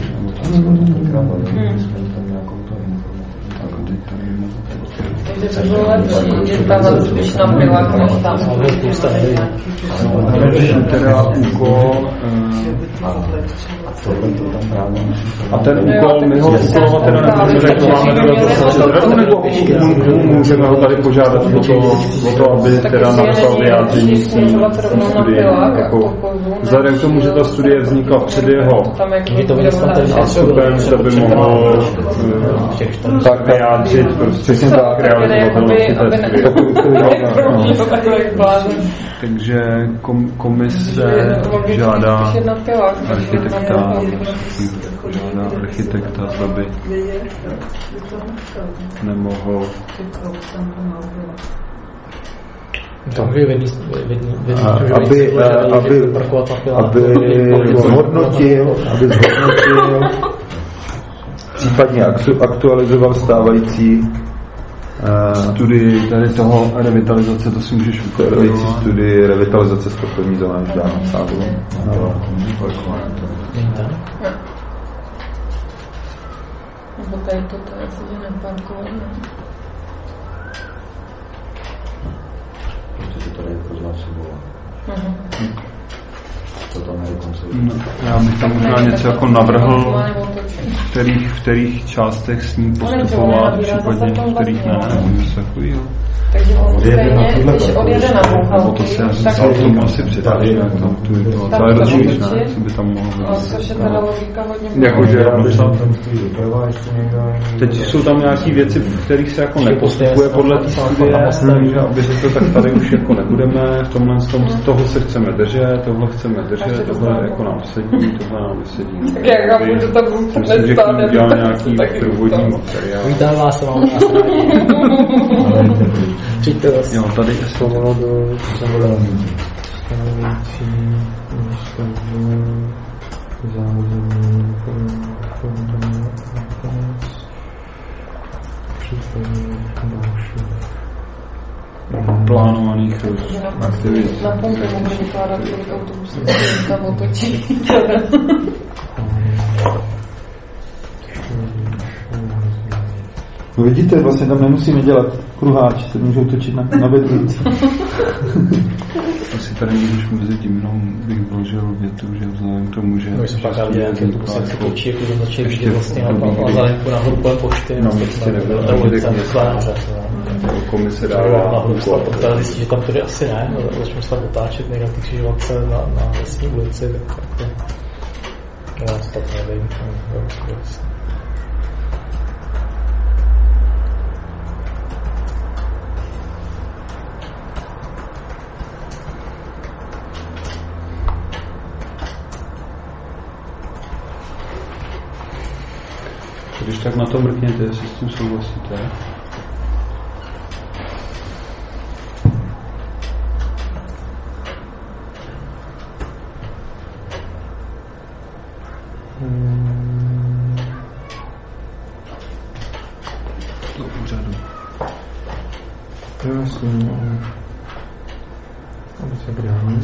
Takže to bylo lepší, že dávat spíš na pilách, než tam. Teda úkol... A ten úkol, my ho úkolovat teda nemůžeme, to máme teda nebo můžeme ho tady požádat o to, o to aby teda napsal vyjádření s tím studii. Vzhledem k tomu, že ta studie vznikla před jeho nástupem, to by mohl tak vyjádřit prostě tak realizovatelnosti té studie. Takže komise žádá architekta, žádá architekta, aby nemohl aby, aby, aby zhodnotil, aby zhodnotil, případně aktualizoval stávající studii tady toho revitalizace, to si můžeš ukázat. Studii revitalizace sportovní zóny už dávám sádu. Nebo tady to tady se že neparkovat. Prostě to tady prozásobilo. No, já bych tam možná něco jako navrhl, v kterých, v kterých částech s ním postupovat, případně v kterých ne, nebo něco takového. Takže on stejně, když odjede na Bouchalky, to se já k tomu asi přidáš, jak tam tu je to, to je rozumíš, ne, co by tam mohlo být. Což je teda logika hodně. Jakože já napsal, teď jsou tam nějaký věci, v kterých se jako nepostupuje podle té studie, takže aby se to tak tady už jako nebudeme, v tomhle z toho se chceme držet, tohle chceme držet, tohle jako nám sedí, tohle nám nesedí. Tak já chápu, že to budu myslím, že k tomu dělám nějaký průvodní materiál. Vítám vás, mám vás. Přijďte vás. Jo, tady je slovo do zavolání. Stanovící výstavu zázemí fondů případně dalších plánovaných aktivit. Na pompu můžu vykládat, kolik autobusů tam otočí. No vidíte, vlastně tam nemusíme dělat kruháč, se můžou točit na, na vedlíc. Asi tady můžeš mezi tím jenom bych vložil větu, že vzhledem k tomu, že... No, my jsme pak dali nějaké autobusy, jak se točí, jako donočí, ještě vlastně na zanimku nahoru kolem pošty. No, prostě nebyl tam ulice města. Komise dává úkol. Pak tady zjistí, že tam tedy asi ne, no, začnu se tam otáčet někde ty křižovatce na, na lesní ulici, tak jako... Já to tak nevím, nevím, Když tak na to mrkněte, jestli s tím souhlasíte. Do úřadu. Jasně, no. Aby se brání.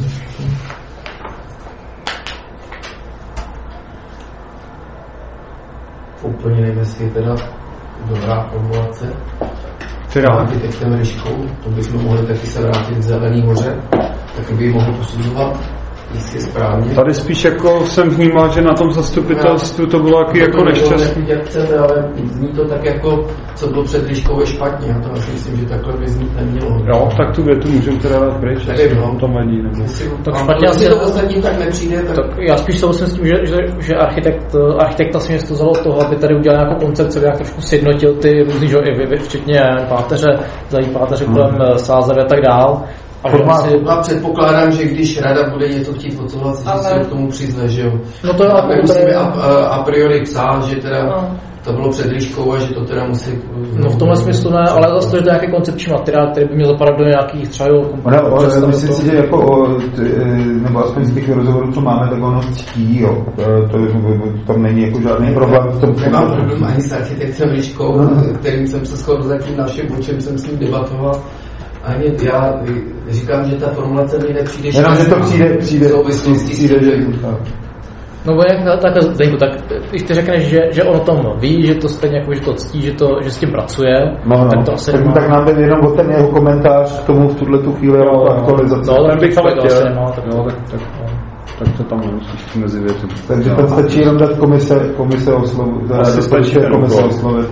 Úplně nevím, jestli je teda dobrá formulace. Teda architektem Ryškou, to bychom mohli taky se vrátit z Zelený hoře, tak by ji mohl posuzovat jestli správně. Tady spíš jako jsem vnímal, že na tom zastupitelstvu to bylo taky jako nešťastný. Jak chceme, ale zní to tak jako, co bylo před Liškou je špatně. Já to asi myslím, že takhle by znít nemělo. Jo, tak tu větu můžeme teda dát pryč, jestli vám to vadí. Nebo... Tak špatně asi to ostatním tak nepřijde. Tak... tak já spíš souhlasím s tím, že, že, že architekt, architekta si město vzalo toho, aby tady udělal nějakou koncepci, jak trošku sjednotil ty různý, že i včetně páteře, zají páteře kolem hmm. Sázavy a tak dál. A, si... a předpokládám, že když rada bude něco chtít odsouhlasit, ale... že se k tomu přizne, že jo. No to a my musíme a, a, a priori psát, že teda no. to bylo před Liškou a že to teda musí... No v tomhle smyslu ne, ale zase to je nějaký koncepční materiál, který by měl zapadat do nějakých třeba komponentů. Myslím si, že jako, o, nebo aspoň z těch rozhovorů, co máme, tak ono ctí, jo. To, to, tam není jako žádný problém v tom. Nemám problém ani s architektem Liškou, kterým jsem se shodl zatím naším, o čem jsem s ním debatoval. Ani já říkám, že ta formulace mi nepřijde špatně. Jenom, že to přijde, přijde, přijde, že... No jak tak, Zdeňku, tak když ty řekneš, že, že on o tom ví, že to stejně jako, že to ctí, že, to, že s tím pracuje, no, no. tak to asi tak, nemá. Tak nám jde jenom o ten jeho komentář k tomu v tuhle tu chvíli no, aktualizaci. No, ten bych to asi nemá. Tak, no, tak, tak, no. tak to tam nemusíš mezi věci. Takže no, stačí jenom dát komise, komise oslovit. Asi stačí komise oslovit.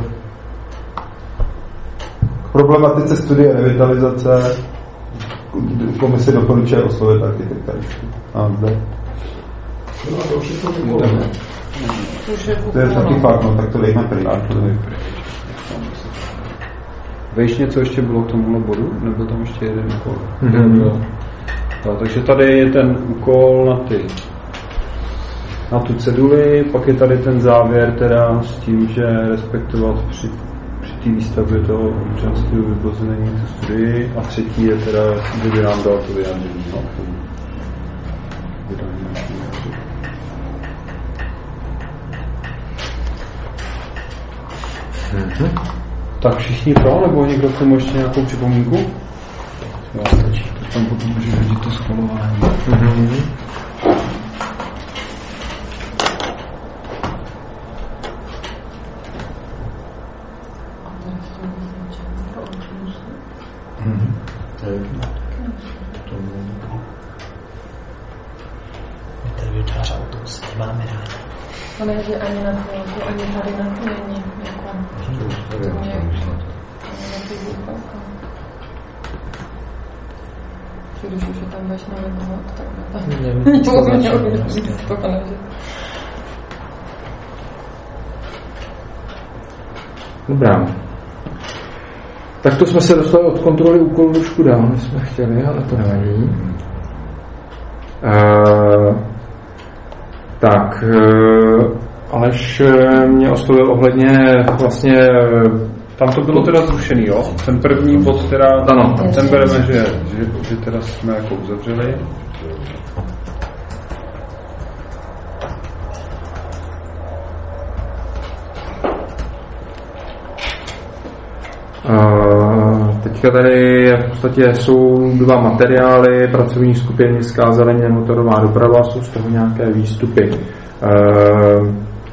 Problematice studie revitalizace komise doporučuje oslovit architekta. A zde. No a to všechno vyvolíme. To je taky fakt, no, tak to dejme pryč. Víš něco ještě bylo k tomuhle bodu? Nebo tam ještě jeden úkol? Mm-hmm. No, takže tady je ten úkol na ty na tu ceduli, pak je tady ten závěr teda s tím, že respektovat při té výstavbě toho občanského vypození tu studii a třetí je teda, že by nám dal to vyjádření. No, to vydání naší vyjádření. Mm-hmm. Tak všichni pro, nebo někdo k tomu ještě nějakou připomínku? Já stačí, tak tam potom můžu hodit to schvalování. Mm-hmm. Intervjučář autobusy nemáme rádi. Ale že ani na chvilku, ani tady na chvíli. To mě když už je tam budeš navrhovat, tak tam nikoho měl z toho nežít. Dobrá. Tak to jsme se dostali od kontroly úkolů trošku dál, než jsme chtěli, ale to nevadí. Uh, tak, uh, Aleš mě oslovil ohledně vlastně... Tam to bylo teda zrušený, jo? Ten první bod teda, ano. Ten bereme, že, že, že teda jsme jako uzavřeli. Uh, teďka tady v podstatě jsou dva materiály, pracovní skupiny Městská zeleně, motorová doprava, jsou z toho nějaké výstupy. Uh,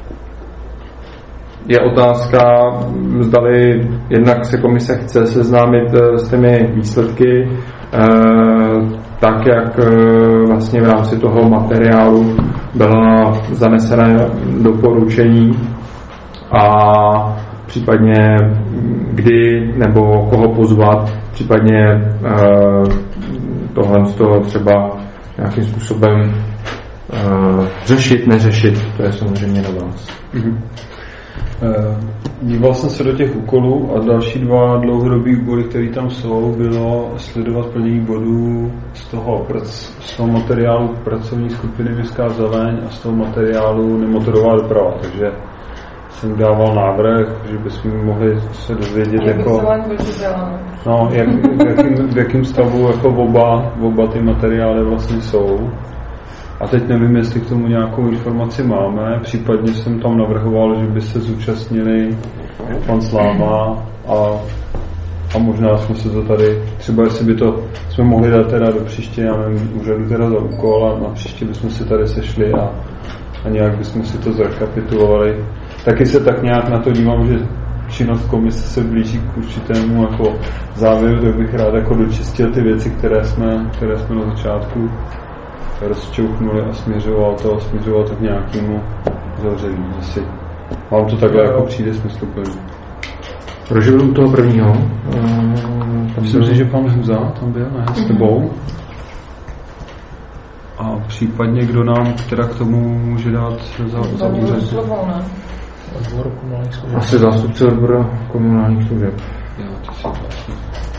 je otázka, zdali jednak se komise chce seznámit s těmi výsledky, uh, tak jak uh, vlastně v rámci toho materiálu byla zanesené doporučení a případně kdy nebo koho pozvat, případně uh, tohle z toho třeba nějakým způsobem uh, řešit, neřešit, to je samozřejmě na vás. Mm-hmm. Uh, díval jsem se do těch úkolů a další dva dlouhodobý úkoly, které tam jsou, bylo sledovat plnění bodů z toho, z toho materiálu pracovní skupiny Městská zeleň a z toho materiálu nemotorová doprava, takže jsem dával návrh, že bychom mohli se dozvědět, jak jako, no, jak, v, jakým, v jakým stavu jako oba, oba ty materiály vlastně jsou. A teď nevím, jestli k tomu nějakou informaci máme, případně jsem tam navrhoval, že by se zúčastnili pan Sláma a, a možná jsme se to tady, třeba jestli by to jsme mohli dát teda do příště, já nevím, úřadu teda za úkol a na příště bychom se tady sešli a, a nějak bychom si to zrekapitulovali. Taky se tak nějak na to dívám, že činnost komise se blíží k určitému jako závěru, tak bych rád jako dočistil ty věci, které jsme, které jsme na začátku rozčouknuli a směřoval to, směřoval to k nějakému zavření. Asi vám to takhle jako přijde smysluplný. Prožil u toho prvního. Myslím si, že pan Huza tam byl, ne, s tebou. A případně kdo nám teda k tomu může dát za, za úřad? Asi zástupce odboru komunálních služeb. Jo, to si vlastně.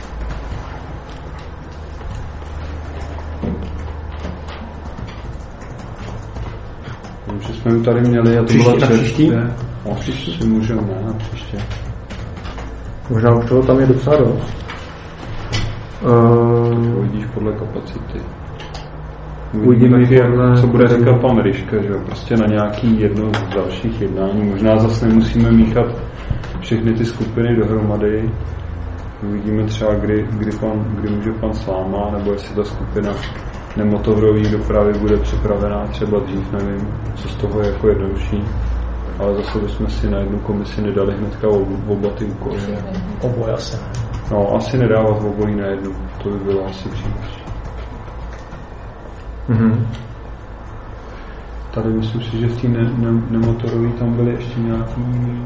Že jsme tady měli a to byla příští? No, příští si můžeme, ne, na příště. Možná už toho tam je docela dost. Uh, Vidíš podle kapacity. Uvidíme, taky, podle... co bude říkat pan Ryška, že prostě na nějaký jedno z dalších jednání. Možná zase nemusíme míchat všechny ty skupiny dohromady. Uvidíme třeba, kdy, kdy, pan, kdy může pan Sláma, nebo jestli ta skupina nemotorový dopravy bude připravená třeba dřív, nevím, co z toho je jako jednodušší. Ale zase bychom si na jednu komisi nedali hnedka oba ty úkoly. Oboje asi. No, asi nedávat obojí na jednu, to by bylo asi příliš. Mm-hmm. Tady myslím si, že v té ne, ne, nemotorové tam byly ještě nějaký...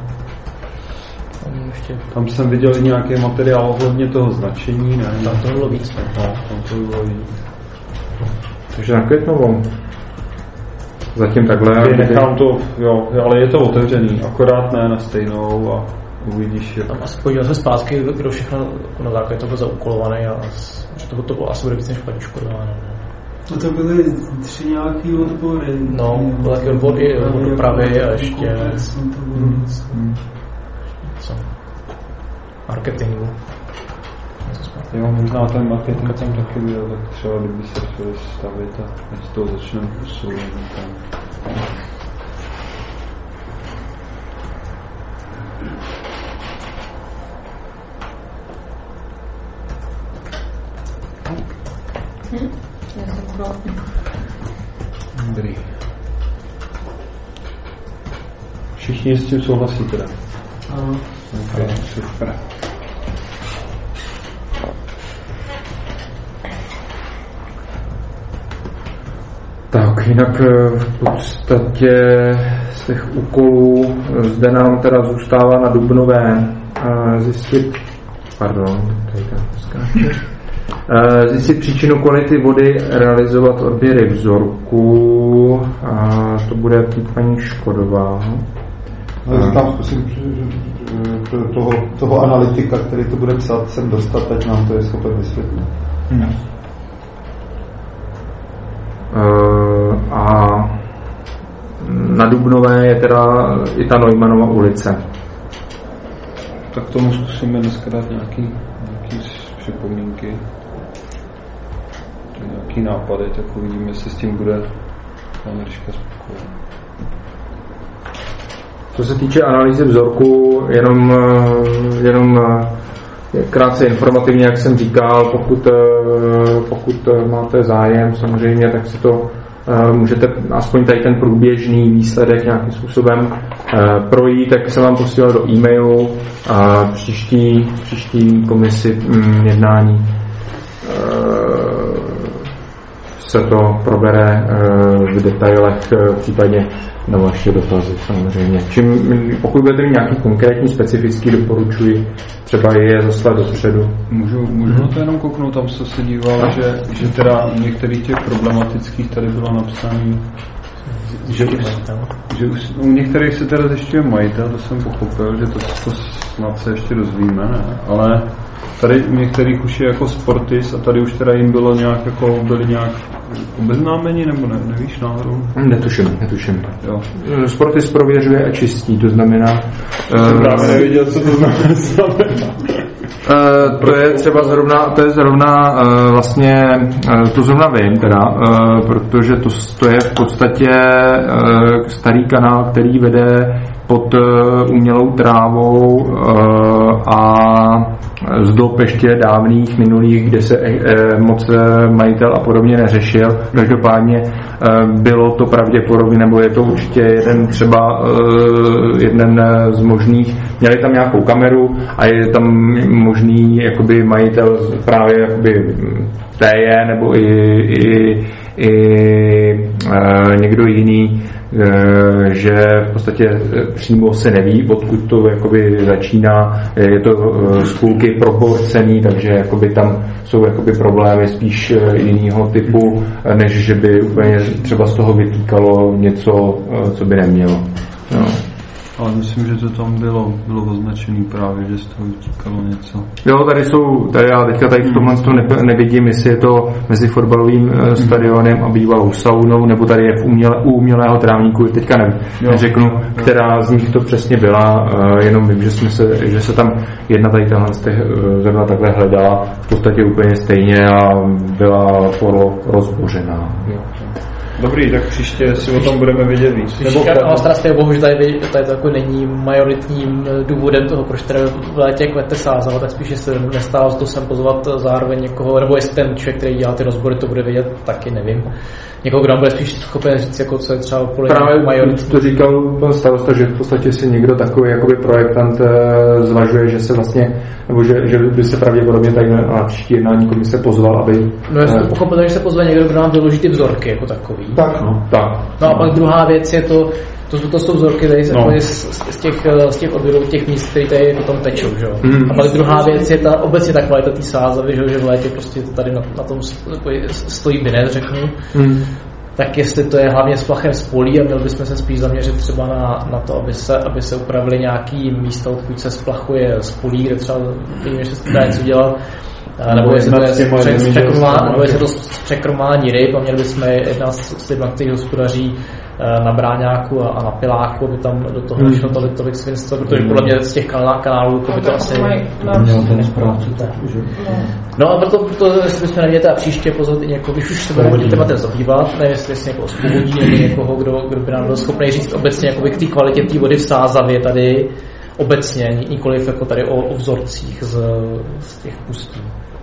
Tam, ještě... tam jsem viděl nějaký materiál ohledně toho značení, ne? Tam to bylo víc, ne? No, tam to bylo víc. Takže na Květnovou. Zatím takhle. Kdy nechám to, jo, ale je to otevřený, akorát ne na stejnou a uvidíš, jak... Tam asi podíval se zpátky, kdo všechno na základě toho byl zaúkolovaný a že to, to bylo asi bude víc než paní Škodová. No to byly tři nějaký odbory. No, byl taky odbor i odbor dopravy a ještě... Hmm. Co? Marketingu. Jo, možná ten marketing tam taky byl, tak třeba kdyby se chtěli stavit a ať to začneme posouvat tam. Hm, já jsem pro. Dobrý. Všichni s tím souhlasí teda? Ano. Okay, super. Tak, jinak v podstatě z těch úkolů zde nám teda zůstává na Dubnové zjistit, pardon, tady tam skáče, zjistit příčinu kvality vody, realizovat odběry vzorků, a to bude paní Škodová. No, říkám, zkusím toho, toho analytika, který to bude psat, sem dostat, ať nám to je schopen vysvětlit. Hmm. A na Dubnové je teda i ta Neumannova ulice. Tak tomu zkusíme dneska dát nějaký, nějaký připomínky, nějaký nápady, tak uvidíme, jestli s tím bude pan Ryška spokojený. Co se týče analýzy vzorku, jenom, jenom krátce informativně, jak jsem říkal, pokud, pokud máte zájem, samozřejmě, tak si to můžete aspoň tady ten průběžný výsledek nějakým způsobem projít, tak se vám posílal do e-mailu a příští, příští komisi jednání se to probere v detailech, případně na vaše dotazy samozřejmě. Čím, pokud budete mít nějaký konkrétní, specifický, doporučuji třeba je zaslat dopředu. Můžu, můžu na to jenom kouknout, tam se se díval, že, že teda u některých těch problematických tady bylo napsané, že, že u některých se teda zjišťuje majitel, to jsem pochopil, že to, to snad se ještě dozvíme, ne? Ale tady u některých už je jako Sportis a tady už teda jim bylo nějak jako, byli nějak obeznámeni, nebo ne, nevíš náhodou? Netuším, netuším. Jo. Sportis prověřuje a čistí, to znamená... Jsem uh, právě nevěděl, co to znamená. Uh, to je třeba zrovna, to je zrovna uh, vlastně, uh, to zrovna vím teda, uh, protože to, to je v podstatě uh, starý kanál, který vede pod uh, umělou trávou uh, a z dob ještě dávných minulých, kde se uh, moc uh, majitel a podobně neřešil. Každopádně uh, bylo to pravděpodobně, nebo je to určitě jeden třeba uh, jeden z možných, měli tam nějakou kameru a je tam možný jakoby majitel právě jakoby té je, nebo i, i i e, někdo jiný, e, že v podstatě přímo se neví, odkud to jakoby začíná, je to e, spůlky proporcený, takže jakoby tam jsou jakoby problémy spíš e, jiného typu, než že by úplně třeba z toho vytýkalo něco, e, co by nemělo. No. Ale myslím, že to tam bylo, bylo označený právě, že z toho vytíkalo něco. Jo, tady jsou, tady já teďka tady v tomhle to ne, nevidím, jestli je to mezi fotbalovým uh, stadionem a bývalou saunou, nebo tady je v uměle, u umělého trávníku, teďka ne, neřeknu, která z nich to přesně byla, uh, jenom vím, že, jsme se, že se tam jedna tady tahle uh, zrovna takhle hledala, v podstatě úplně stejně a byla polo rozbořená. Jo. Dobrý, tak příště si o tom budeme vědět víc. Nebo ale starostě bohu, že tady, tady to jako není majoritním důvodem toho, proč tady v létě kvete sázalo, tak spíš se nestálo to sem pozvat zároveň někoho, nebo jestli ten člověk, který dělá ty rozbory, to bude vědět, taky nevím. Někoho, kdo bude spíš schopen říct, jako co je třeba kvůli majoritní. To říkal pan starosta, že v podstatě si někdo takový jakoby projektant zvažuje, že se vlastně, nebo že, že by se pravděpodobně tady na příští jednání komise pozval, aby... No jestli to pochopil, že se pozve někdo, kdo nám vyloží ty vzorky jako takový. Tak, no, tak. No a pak druhá věc je to, to, to jsou vzorky tady no. z, z, těch, z těch odběrů těch míst, které tady potom tečou, že jo. Mm. A pak druhá věc je ta obecně ta kvalita té sázavy, že, že v létě prostě tady na, na tom stojí binec, řeknu. Mm. Tak jestli to je hlavně s plachem z polí a měli bychom se spíš zaměřit třeba na, na to, aby se, aby se upravili nějaký místa, odkud se splachuje z polí, kde třeba vím, že se dá něco dělat. Nebo jestli to je to překrmání ryb a měli bychom jedna z lidma, kteří hospodaří na Bráňáku a na Piláku, aby tam do toho hmm. nešlo tolik, tolik svinstva, protože podle mě z těch kanálů by to asi mělo ten zprávu taky, že? No a proto, proto jestli bychom neměli a příště pozvat i někoho, když už se budeme tématem zabývat, nevím, jestli jestli někoho zpovodí, nebo někoho, kdo, kdo by nám byl schopný říct obecně jakoby k té kvalitě té vody v Sázavě tady obecně, nikoliv jako tady o, o vzorcích z, z těch pustí.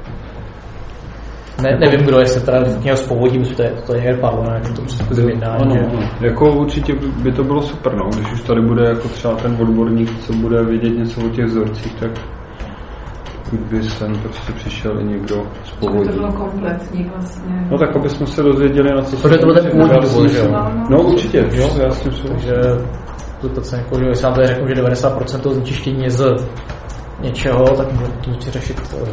Ne, nevím, kdo jestli teda něho z povodí, myslím, to je, to je někde padlo na nějakém tom předchozím jednání. Ano, ano. Jako určitě by to bylo super, no, když už tady bude jako třeba ten odborník, co bude vědět něco o těch vzorcích, tak by sem prostě přišel i někdo z povodí. To bylo kompletní vlastně. No tak, aby jsme se dozvěděli, na co se... Protože to byl ten původní důvod, že jo? No určitě, jo, já s tím souhlasím. Takže to, to co jako, že jestli nám tady řeknu, že devadesát procent toho znečištění je z něčeho, tak můžete řešit to.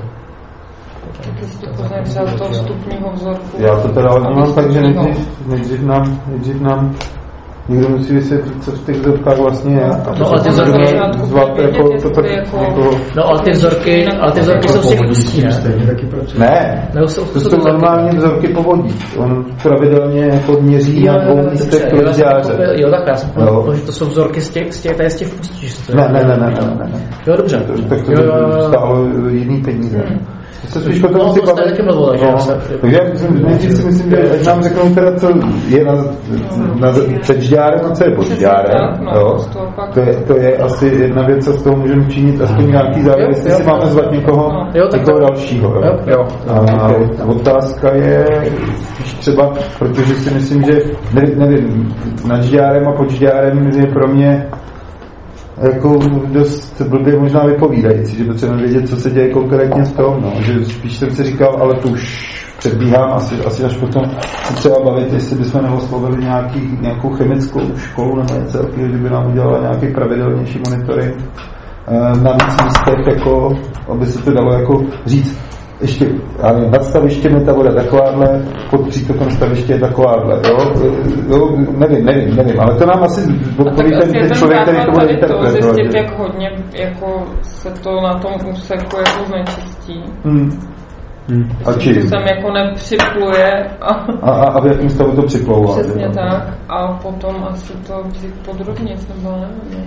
Já to teda odnímám tak, že nejdřív, nejdřív, nám, nejdřív nám někdo musí vysvětlit, co v těch vzorkách vlastně je. No ale ty vzorky zvat jako, to, to, jako, no ale ty vzorky, ale ty vzorky jsou z těch pustí, ne? Ne, ne jsou, to jsou normální vzorky povodí. On pravidelně jako měří na dvou místech kložďáře. Jo, tak já jsem povedal, že to jsou vzorky z těch, z těch, z těch pustí. Ne, ne, ne, ne, ne, ne. Jo, dobře. Tak to stálo jiný peníze. Se spíš potom no, si bavit. No, takže nejdřív si myslím, že ať nám řeknou teda, co je na, na, před žďárem a co je pod žďárem. To, je, to je asi jedna věc, co z toho můžeme činit aspoň nějaký závěr, jestli si máme zvat někoho, jo, někoho dalšího. Jo? Jo. A otázka je spíš třeba, protože si myslím, že nevím, nevím nad žďárem a pod žďárem je pro mě jako dost blbě možná vypovídající, že potřebujeme vědět, co se děje konkrétně v tom, no. Že spíš jsem si říkal, ale to už předbíhám, asi, asi až potom se třeba bavit, jestli bychom neoslovili nějaký, nějakou chemickou školu nebo něco, že by nám udělala nějaký pravidelnější monitoring na víc místech, jako, aby se to dalo jako říct, ještě, ale nad stavištěm je ta voda takováhle, pod přítokem staviště je takováhle, jo? jo, nevím, nevím, nevím, ale to nám asi odpoví ten, ten člověk, který to bude interpretovat. To zjistit, jak hodně jako se to na tom úseku jako znečistí. Hmm. Hmm. A čím? Že sem jako nepřipluje. A, a, a v jakém stavu to připlouvá. Přesně jo. Tak. A potom asi to vzít podrobně, nebo nevím.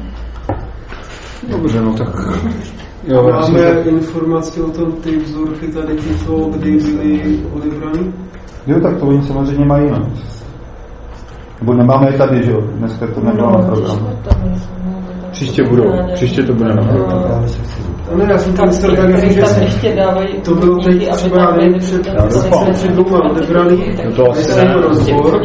Dobře, no tak... Jo, máme tak... informace o tom, ty vzorky tady tyto, kdy byly odebraný? Jo, tak to oni samozřejmě mají, no. Nebo nemáme je tady, že jo? Dneska to nebylo na programu. Příště budou, příště to bude na programu. No, já jsem to myslel tak, že to bylo teď třeba, já nevím, před dvouma odebraný, než jsem rozbor.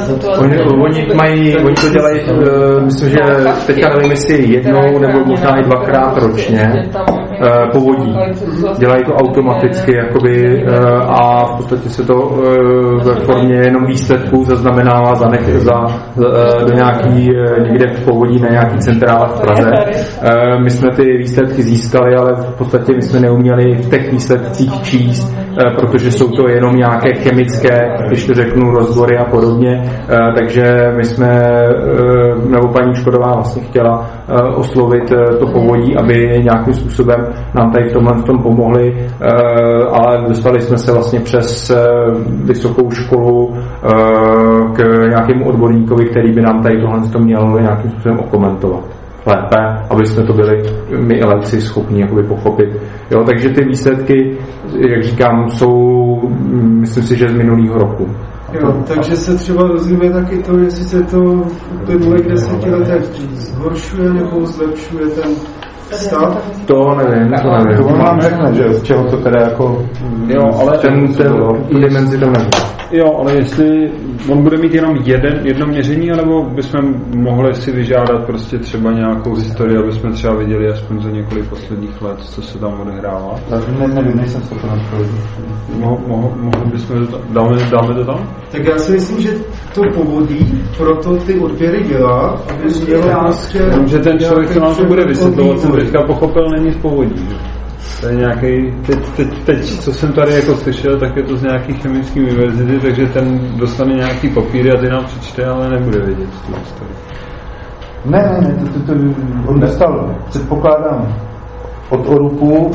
Oni mají, oni to dělají, myslím, že teďka nevím, jestli jednou nebo možná i dvakrát ročně. uh, povodí. Dělají to automaticky jakoby, uh, a v podstatě se to uh, ve formě jenom výsledků zaznamenává za, nech, za uh, do nějaký uh, někde v povodí na nějaký centrále v Praze. Uh, my jsme ty výsledky získali, ale v podstatě my jsme neuměli v těch výsledcích číst, uh, protože jsou to jenom nějaké chemické, když to řeknu, rozbory a podobně. Uh, takže my jsme, uh, nebo paní Škodová vlastně chtěla uh, oslovit uh, to povodí, aby nějakým způsobem nám tady v tomhle v tom pomohli, uh, ale dostali jsme se vlastně přes uh, vysokou školu uh, k nějakému odborníkovi, který by nám tady tohle to měl nějakým způsobem okomentovat lépe, aby jsme to byli my elevci schopni jakoby pochopit. Jo, takže ty výsledky, jak říkám, jsou, myslím si, že z minulého roku. Jo, takže se třeba rozumí taky to, jestli se to v uplynulých deseti letech zhoršuje nebo zlepšuje ten stav? To nevím, to nevím. To vám řekne, že z čeho to teda jako... Jo, ale ten, ten, tu dimenzi to nevím. Jo, ale jestli on bude mít jenom jeden, jedno měření, nebo bychom mohli si vyžádat prostě třeba nějakou historii, aby jsme třeba viděli aspoň za několik posledních let, co se tam odehrává. Ne, nevím, nejsem schopen odpovědět. Mohli bychom to, dáme, dáme to tam? Tak já si myslím, že to povodí, proto ty odběry dělá, aby dělal prostě... Že ten člověk, co nám to bude vysvětlovat, jsem teďka pochopil, není z povodí. To je nějaký, teď, teď, teď, co jsem tady jako slyšel, tak je to z nějaký chemické univerzity, takže ten dostane nějaký papíry a ty nám přečte, ale nebude vědět tu historii. Ne, ne, ne, to, to, to, on dostal, předpokládám, od Orupu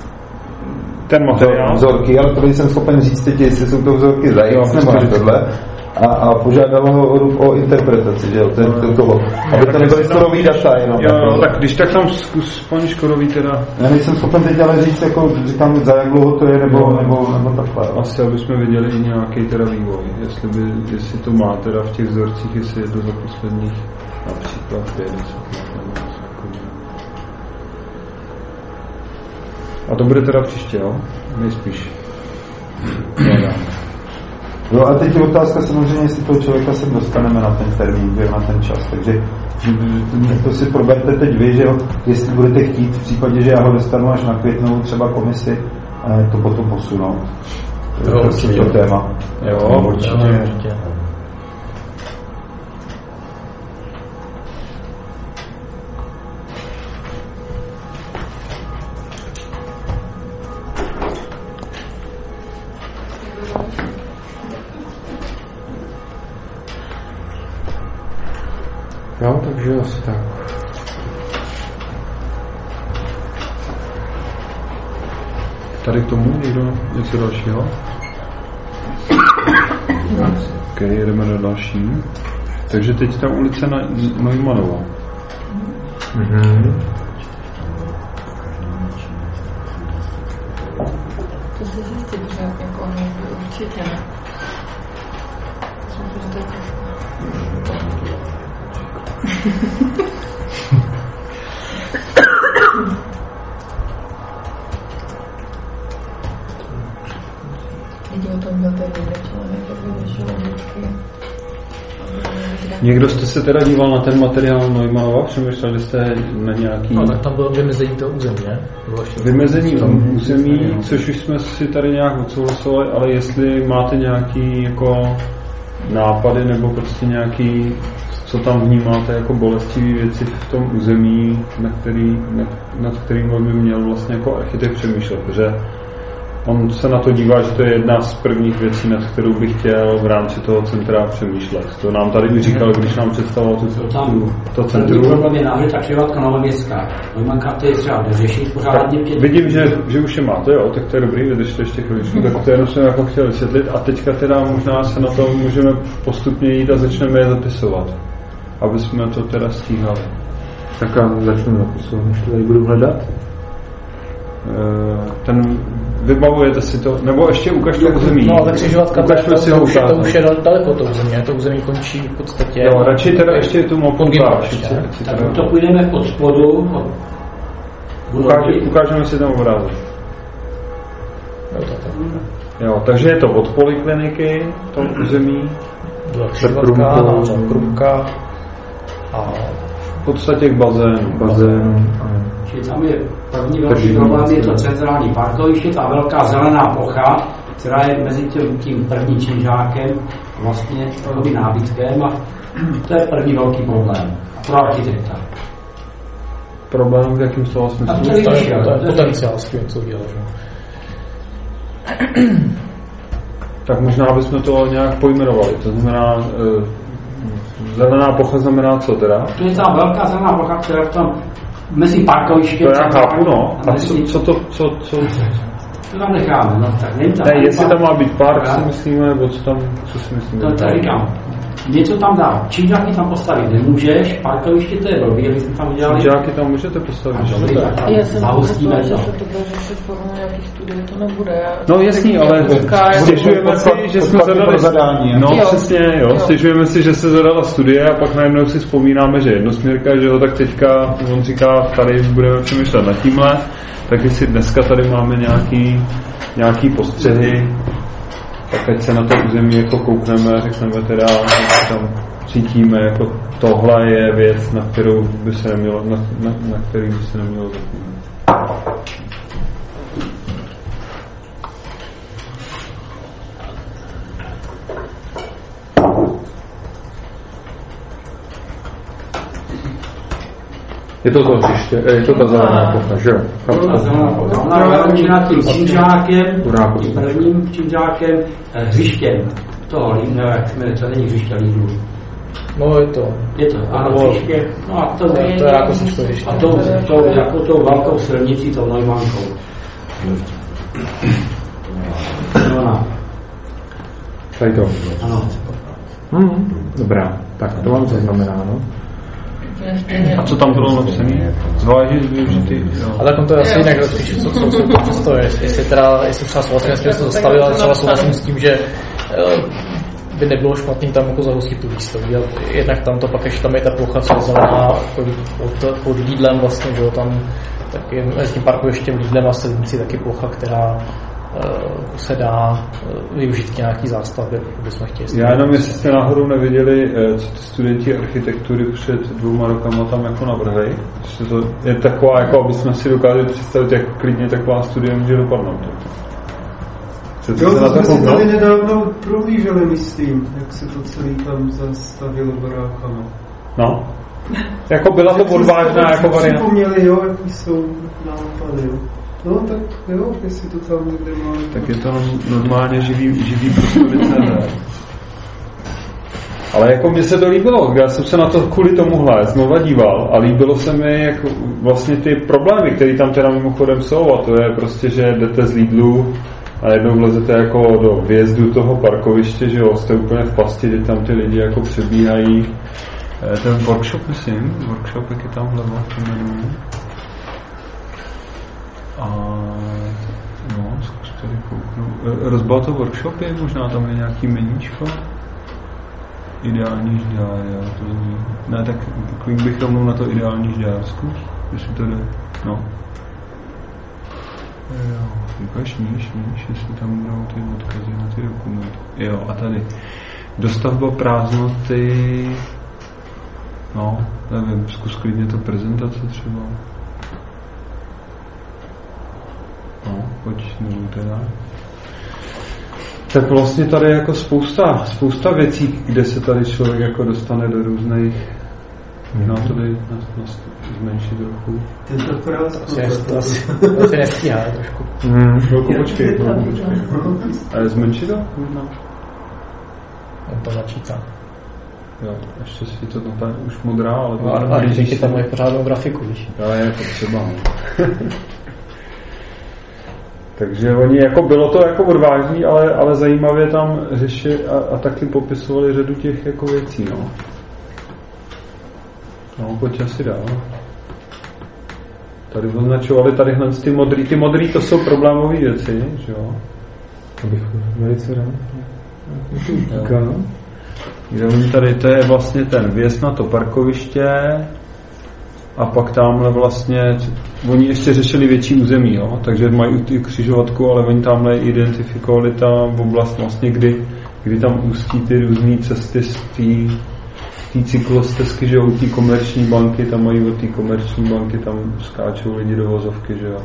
ten materiál. Vzorky, ale to nejsem schopen říct teď, jestli jsou to vzorky zajíc nebo tohle. A, a požádal ho o, o interpretaci, že jo, ten, ten toho, aby to nebyly surový data jenom. Jo, jo, tak když tak tam zkus paní Škodový teda. Já nejsem schopen teď ale říct, jako říkám, za jak dlouho to je, nebo, no, nebo, nebo takhle. Asi, aby jsme viděli i nějaký teda vývoj, jestli, by, jestli to má teda v těch vzorcích, jestli je to za posledních například pět deset let. A to bude teda příště, jo? Nejspíš. Jo, a teď je otázka samozřejmě, jestli toho člověka se dostaneme na ten termín, na ten čas, takže to si proberte teď vy, že jo, jestli budete chtít v případě, že já ho dostanu až na květnovou třeba komisi, to potom posunout. Jo, určitě. To téma. Jo, určitě. Jo, určitě. Jo, takže asi tak. Tady k tomu někdo něco dalšího? Ok, jdeme na další. Takže teď ta ulice na Neumanova. Mhm. To se zjistí, že jako určitě ne. Někdo jste se teda díval na ten materiál Neumanova? Přemýšleli jste na nějaký... No, tak tam bylo vymezení toho území, ne? Vymezení území, což už jsme si tady nějak odsouhlasovali, ale jestli máte nějaký jako nápady nebo prostě nějaký, co tam vnímáte jako bolestivé věci v tom území, na který, nad, nad kterým by měl vlastně jako architekt přemýšlet, protože on se na to dívá, že to je jedna z prvních věcí, nad kterou bych chtěl v rámci toho centra přemýšlet. To nám tady říkal, když nám představoval tu, tu, to centrum. Ten problém je náhle ta křižovatka Novoměstská. Neumanka to je třeba dořešit pořádně pět. Vidím, že, že už je máte, jo, tak to je dobrý, vydržte ještě chvíličku, tak to jenom jsem jako chtěl vysvětlit a teďka teda možná se na to můžeme postupně jít a začneme je zapisovat, aby jsme to teda stíhali. Tak a začneme zapisovat, než to tady budu hledat. Ten vybavujete si to, nebo ještě ukaž to území. No, ale křižovatka, to, to, si to, ho už, to už je daleko to území, to území končí v podstatě. Jo, radši teda ještě tu mapu ukáž. Tak to půjdeme od spodu. Ukáže, ukážeme si ten obrázek. Jo, to, to. Jo, takže je to od polikliniky, to území. Byla křižovatka, Krumka a v podstatě k bazénu. Bazénu. Čili tam je první velký problém, je to centrální parkoviště, ta velká zelená plocha, která je mezi tím, tím prvním činžákem, vlastně prvním nábytkem a to je první velký problém pro architekta. Problém v jakým slova smyslu? To je, to je potenciál s tím, co udělat. Tak možná bychom to nějak pojmenovali. To znamená, e, zelená plocha znamená co teda? To je ta velká zelená plocha, která tam mezi parkovištěm... To já chápu, no. A co, co to... Co, co? To tam necháme, no tak nevím tam... Ne, jestli tam má být park, si myslíme, nebo co tam, co si myslíme? To, to říkám. Něco tam dá. Činžáky tam postavit nemůžeš, parkoviště to je blbý, aby jsme tam udělali... Činžáky tam můžete postavit, že? Já jsem myslela, že se to bude řešit formou nějaký studie, to nebude. No jasný, ale stěžujeme si, že jsme zadali zadání. No jo. Přesně, jo. jo. Stěžujeme si, že se zadala studie a pak najednou si vzpomínáme, že jednosměrka, že jo, tak teďka on říká, tady budeme přemýšlet nad tímhle, tak jestli dneska tady máme nějaký, nějaký postřehy, tak teď se na to území jako koukneme a řekneme teda, tam cítíme, jako tohle je věc, na kterou by se nemělo, na, na, na kterou by se nemělo zapomínat. Je to to hřiště, je to ta zelená plocha, že jo? Ta zelená plocha. Ona je určená tím činžákem, tím prvním činžákem, hřištěm toho lídnu, jak jsme to není hřiště lídnu. No je to. Je to, ano, hřiště. No a to, to je to jako to hřiště. A to, to jako tou velkou silnicí, tou Neumannkou. No, tady to. Ano. Hmm, dobrá, tak to mám zaznamenáno. A co tam bylo napsané? Zvážit využitý, jo. A tak on to je asi jinak rozpíšu, co, co, co to představuje. Jestli teda, jestli třeba souhlasím, jestli to zastavil, ale třeba souhlasím s tím, že by nebylo špatný tam jako zahustit tu výstavu. Jednak tam to pak ještě tam je ta plocha, co je zelená pod, pod Lidlem vlastně, že jo, tam tak je mezi tím parkovištěm Lidlem a silnici taky plocha, která se dá využít k nějaký zástavbě, bychom chtěli. Já jenom, jestli jste náhodou neviděli, co ty studenti architektury před dvouma rokama tam jako navrhli. To je taková, jako aby jsme si dokázali představit, jak klidně taková studie může dopadnout. Jo, to jsme si tady nedávno prohlíželi, myslím, jak se to celý tam zastavilo barákama. No. Jako byla to odvážná jako varianta. Připomněli, jo, jaký jsou nápady, jo. No tak jo, jestli to tam někde má. Tak je to normálně živý, živý prostory. Ale jako mně se to líbilo, já jsem se na to kvůli tomuhle znova díval a líbilo se mi jako vlastně ty problémy, které tam teda mimochodem jsou, a to je prostě, že jdete z Lidlu a jednou vlezete jako do vjezdu toho parkoviště, že jo, jste úplně v pasti, kdy tam ty lidi jako přebíhají. Ten workshop, myslím, workshop, jak je tam vlevo, a no, zkus tady kouknu. Rozbalto workshop je, možná tam je nějaký meníčko. Ideální žďár, jo, to zní. Ne, tak klik bych rovnou na to ideální žďár, zkus, jestli to jde. No. Jo, ukaž níž, níž, jestli tam budou ty odkazy na ty dokumenty. Jo, a tady. Dostavba prázdnoty. No, nevím, zkus klidně to prezentace třeba. No, pojď znovu teda. Tak vlastně tady je jako spousta, spousta věcí, kde se tady člověk jako dostane do různých. No, to tady nás, nás zmenší trochu. Tentokrát to se nestíhá trošku. Hmm, chvilku počkej, chvilku počkej. Ale zmenší to? Možná. On to načítá. Jo, ještě si to tam už modrá, ale... No, a díky tam je pořádnou grafiku, víš. Ale je potřeba. Takže oni, jako bylo to jako odvážný, ale, ale zajímavě tam řešili a, a taky popisovali řadu těch jako věcí, no. No, pojď asi dál. Tady označovali tadyhle ty modrý, ty modrý to jsou problémové věci, že jo. To bych velice rád. Kde oni tady, to je vlastně ten vjezd na to parkoviště a pak tamhle vlastně, oni ještě řešili větší území, jo? Takže mají tu křižovatku, ale oni tamhle identifikovali ta oblast vlastně, kdy, kdy tam ústí ty různé cesty z té té cyklostezky, že u té komerční banky, tam mají od té komerční banky, tam skáčou lidi do vozovky, že jo.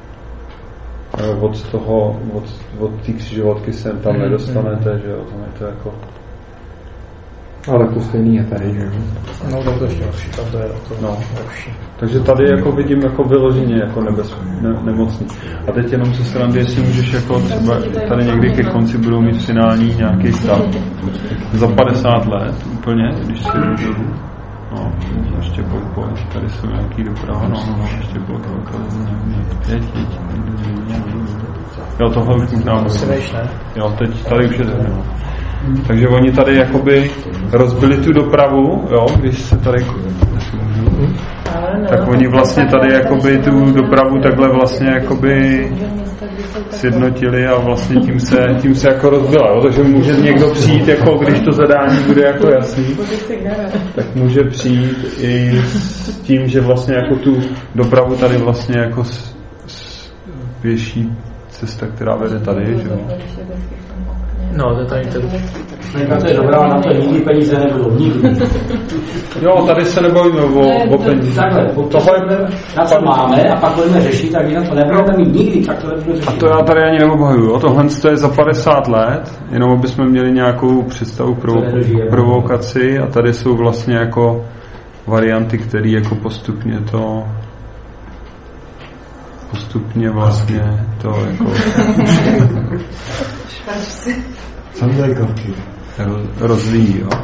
Od toho, od, od té křižovatky se tam mm, nedostanete, mm. že jo, tam je to jako... Ale to stejný je tady, že jo? No tam to ještě horší, tam to je to no. horší. Takže tady jako vidím jako vyloženě jako nebez, ne, nemocný. A teď jenom se srandy, jestli můžeš jako třeba tady někdy ke konci budou mít finální nějaký stav. Za padesát let úplně, když si jdu. No, ještě pojď, pojď, tady jsou nějaký doprava, no, no, ještě pojď, pojď, jo, tohle už možná bude. Jo, teď tady už je zhrnou. Takže oni tady jakoby rozbili tu dopravu, jo, když se tady tak oni vlastně tady jakoby tu dopravu takhle vlastně jakoby sjednotili a vlastně tím se, tím se jako rozbila, jo? Takže může někdo přijít, jako když to zadání bude jako jasný, tak může přijít i s tím, že vlastně jako tu dopravu tady vlastně jako s, s pěší cesta, která vede tady, že jo? No, to je tady ten... To je dobrá, na to nikdy peníze nebudou, nikdy. Jo, tady se nebojíme o, o peníze. Takhle, tohle na co máme a pak budeme řešit, tak jinak to nebudeme mít nikdy, tak to nebudeme řešit. A to já tady ani neobhajuju. Tohle je za padesát let, jenom aby jsme měli nějakou představu pro provokaci a tady jsou vlastně jako varianty, které jako postupně to postupně vlastně to jako rozvíjí, jo.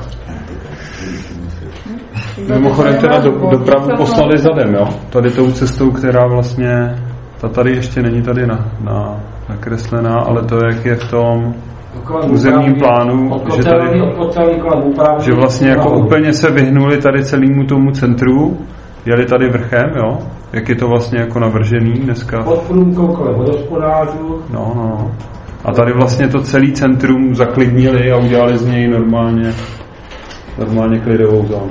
Mimochodem teda do, dopravu poslali zadem, jo. Tady tou cestou, která vlastně ta tady ještě není tady na, na, nakreslená, ale to, jak je v tom územním plánu, že tady, že vlastně jako úplně se vyhnuli tady celému tomu centru, jeli tady vrchem, jo. Jak je to vlastně jako navržený dneska. Pod průmkou kolem vodospodářů. No, no. A tady vlastně to celý centrum zaklidnili a udělali z něj normálně normálně klidovou zónu.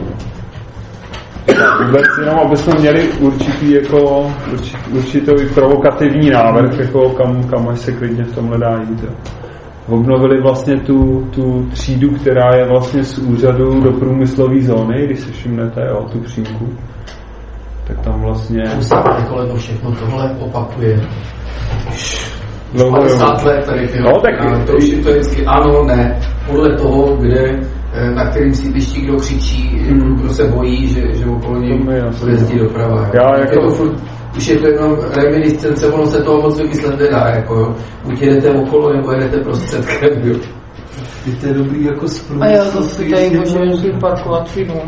Vůbec jenom, aby jsme měli určitý jako určitý, určitý provokativní návrh, jako kam, kam až se klidně v tomhle dá jít. Jo. Obnovili vlastně tu, tu třídu, která je vlastně z úřadu do průmyslové zóny, když si všimnete, jo, tu přímku. Tak tam vlastně... Kolego, všechno tohle opakuje. Dlouho, padesát let tady, tyjo. No, tak... To už je to vždycky ano, ne, podle toho, kde, na kterým sídlišti kdo křičí, hmm. kdo se bojí, že, že okolo něj jezdí doprava. Já jako... Je to furt, už je to jenom reminiscence, ono se toho moc vymyslet nedá, jako jo. Buď jedete okolo, nebo jedete prostředkem, jo. To je dobrý jako sprům. A já zase tady můžu parkovací dům.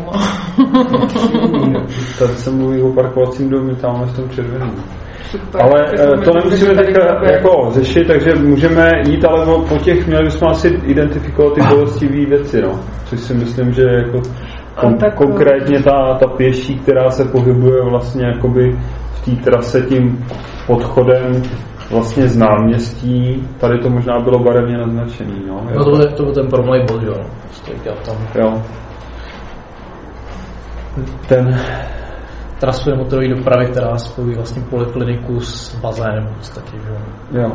Tady se mluví o parkovacím domě, tam v tom červeném. Super, ale to nemusíme teďka jako řešit, takže můžeme jít, ale po těch měli bychom asi identifikovat ty bolestivé věci, no. Což si myslím, že jako kon, konkrétně ta, ta pěší, která se pohybuje vlastně jakoby v té trase tím podchodem vlastně z náměstí, tady to možná bylo barevně naznačený, no. No to byl, to byl ten promlej bod, jo. Tam. Jo. Ten trasu motorové dopravy, která spojí vlastně polikliniku s bazénem v podstatě, že jo.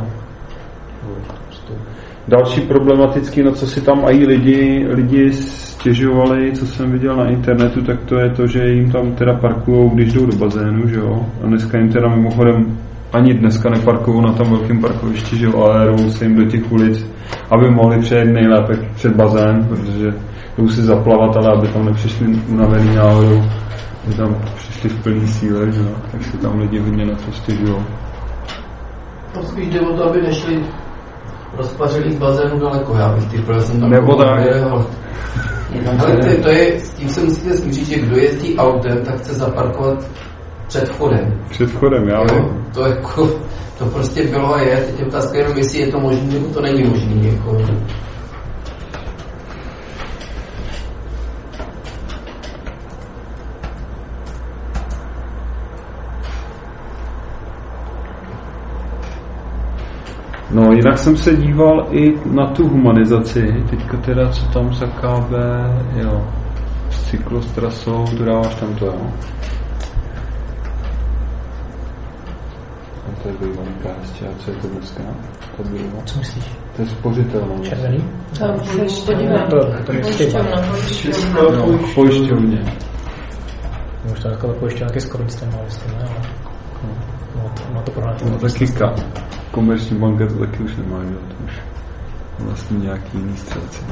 Další problematický, no co si tam i lidi, lidi stěžovali, co jsem viděl na internetu, tak to je to, že jim tam teda parkujou, když jdou do bazénu, že jo. A dneska jim teda mimochodem ani dneska neparkují na tom velkém parkovišti, že jo, ale jdou se jim do těch ulic, aby mohli přejet nejlépe před bazén, protože jdou si zaplavat, ale aby tam nepřišli unavený náhodou, že tam přišli v plný síle, že jo, tak si tam lidi hodně na to stěžují. To spíš jde o to, aby nešli rozpařilý z bazénu daleko, já bych typil, jsem tam nebo tak. Ale to, to je, s tím se musíte smířit, že kdo jezdí autem, tak chce zaparkovat před vchodem. Před vchodem, já jo, to jako, to prostě bylo a je, teď je otázka jenom, jestli je to možný, nebo to není možný, jako. No, jinak jsem se díval i na tu humanizaci, teďka teda, co tam za K B, jo, s cyklostrasou, dodáváš tam to, jo. A to je bývalý K S Č, a co je to dneska? To bylo. Co myslíš? To je spořitelné. Červený? Tam se podívám. To, to je Pojišťovna. No, pojišťovně. Už to takové pojišťovna, taky skoro byste měli, ne? Ale má to, má to pro nás. No taky ka. Komerční banka to taky už nemá, jo? To už vlastně nějaký jiný střelci.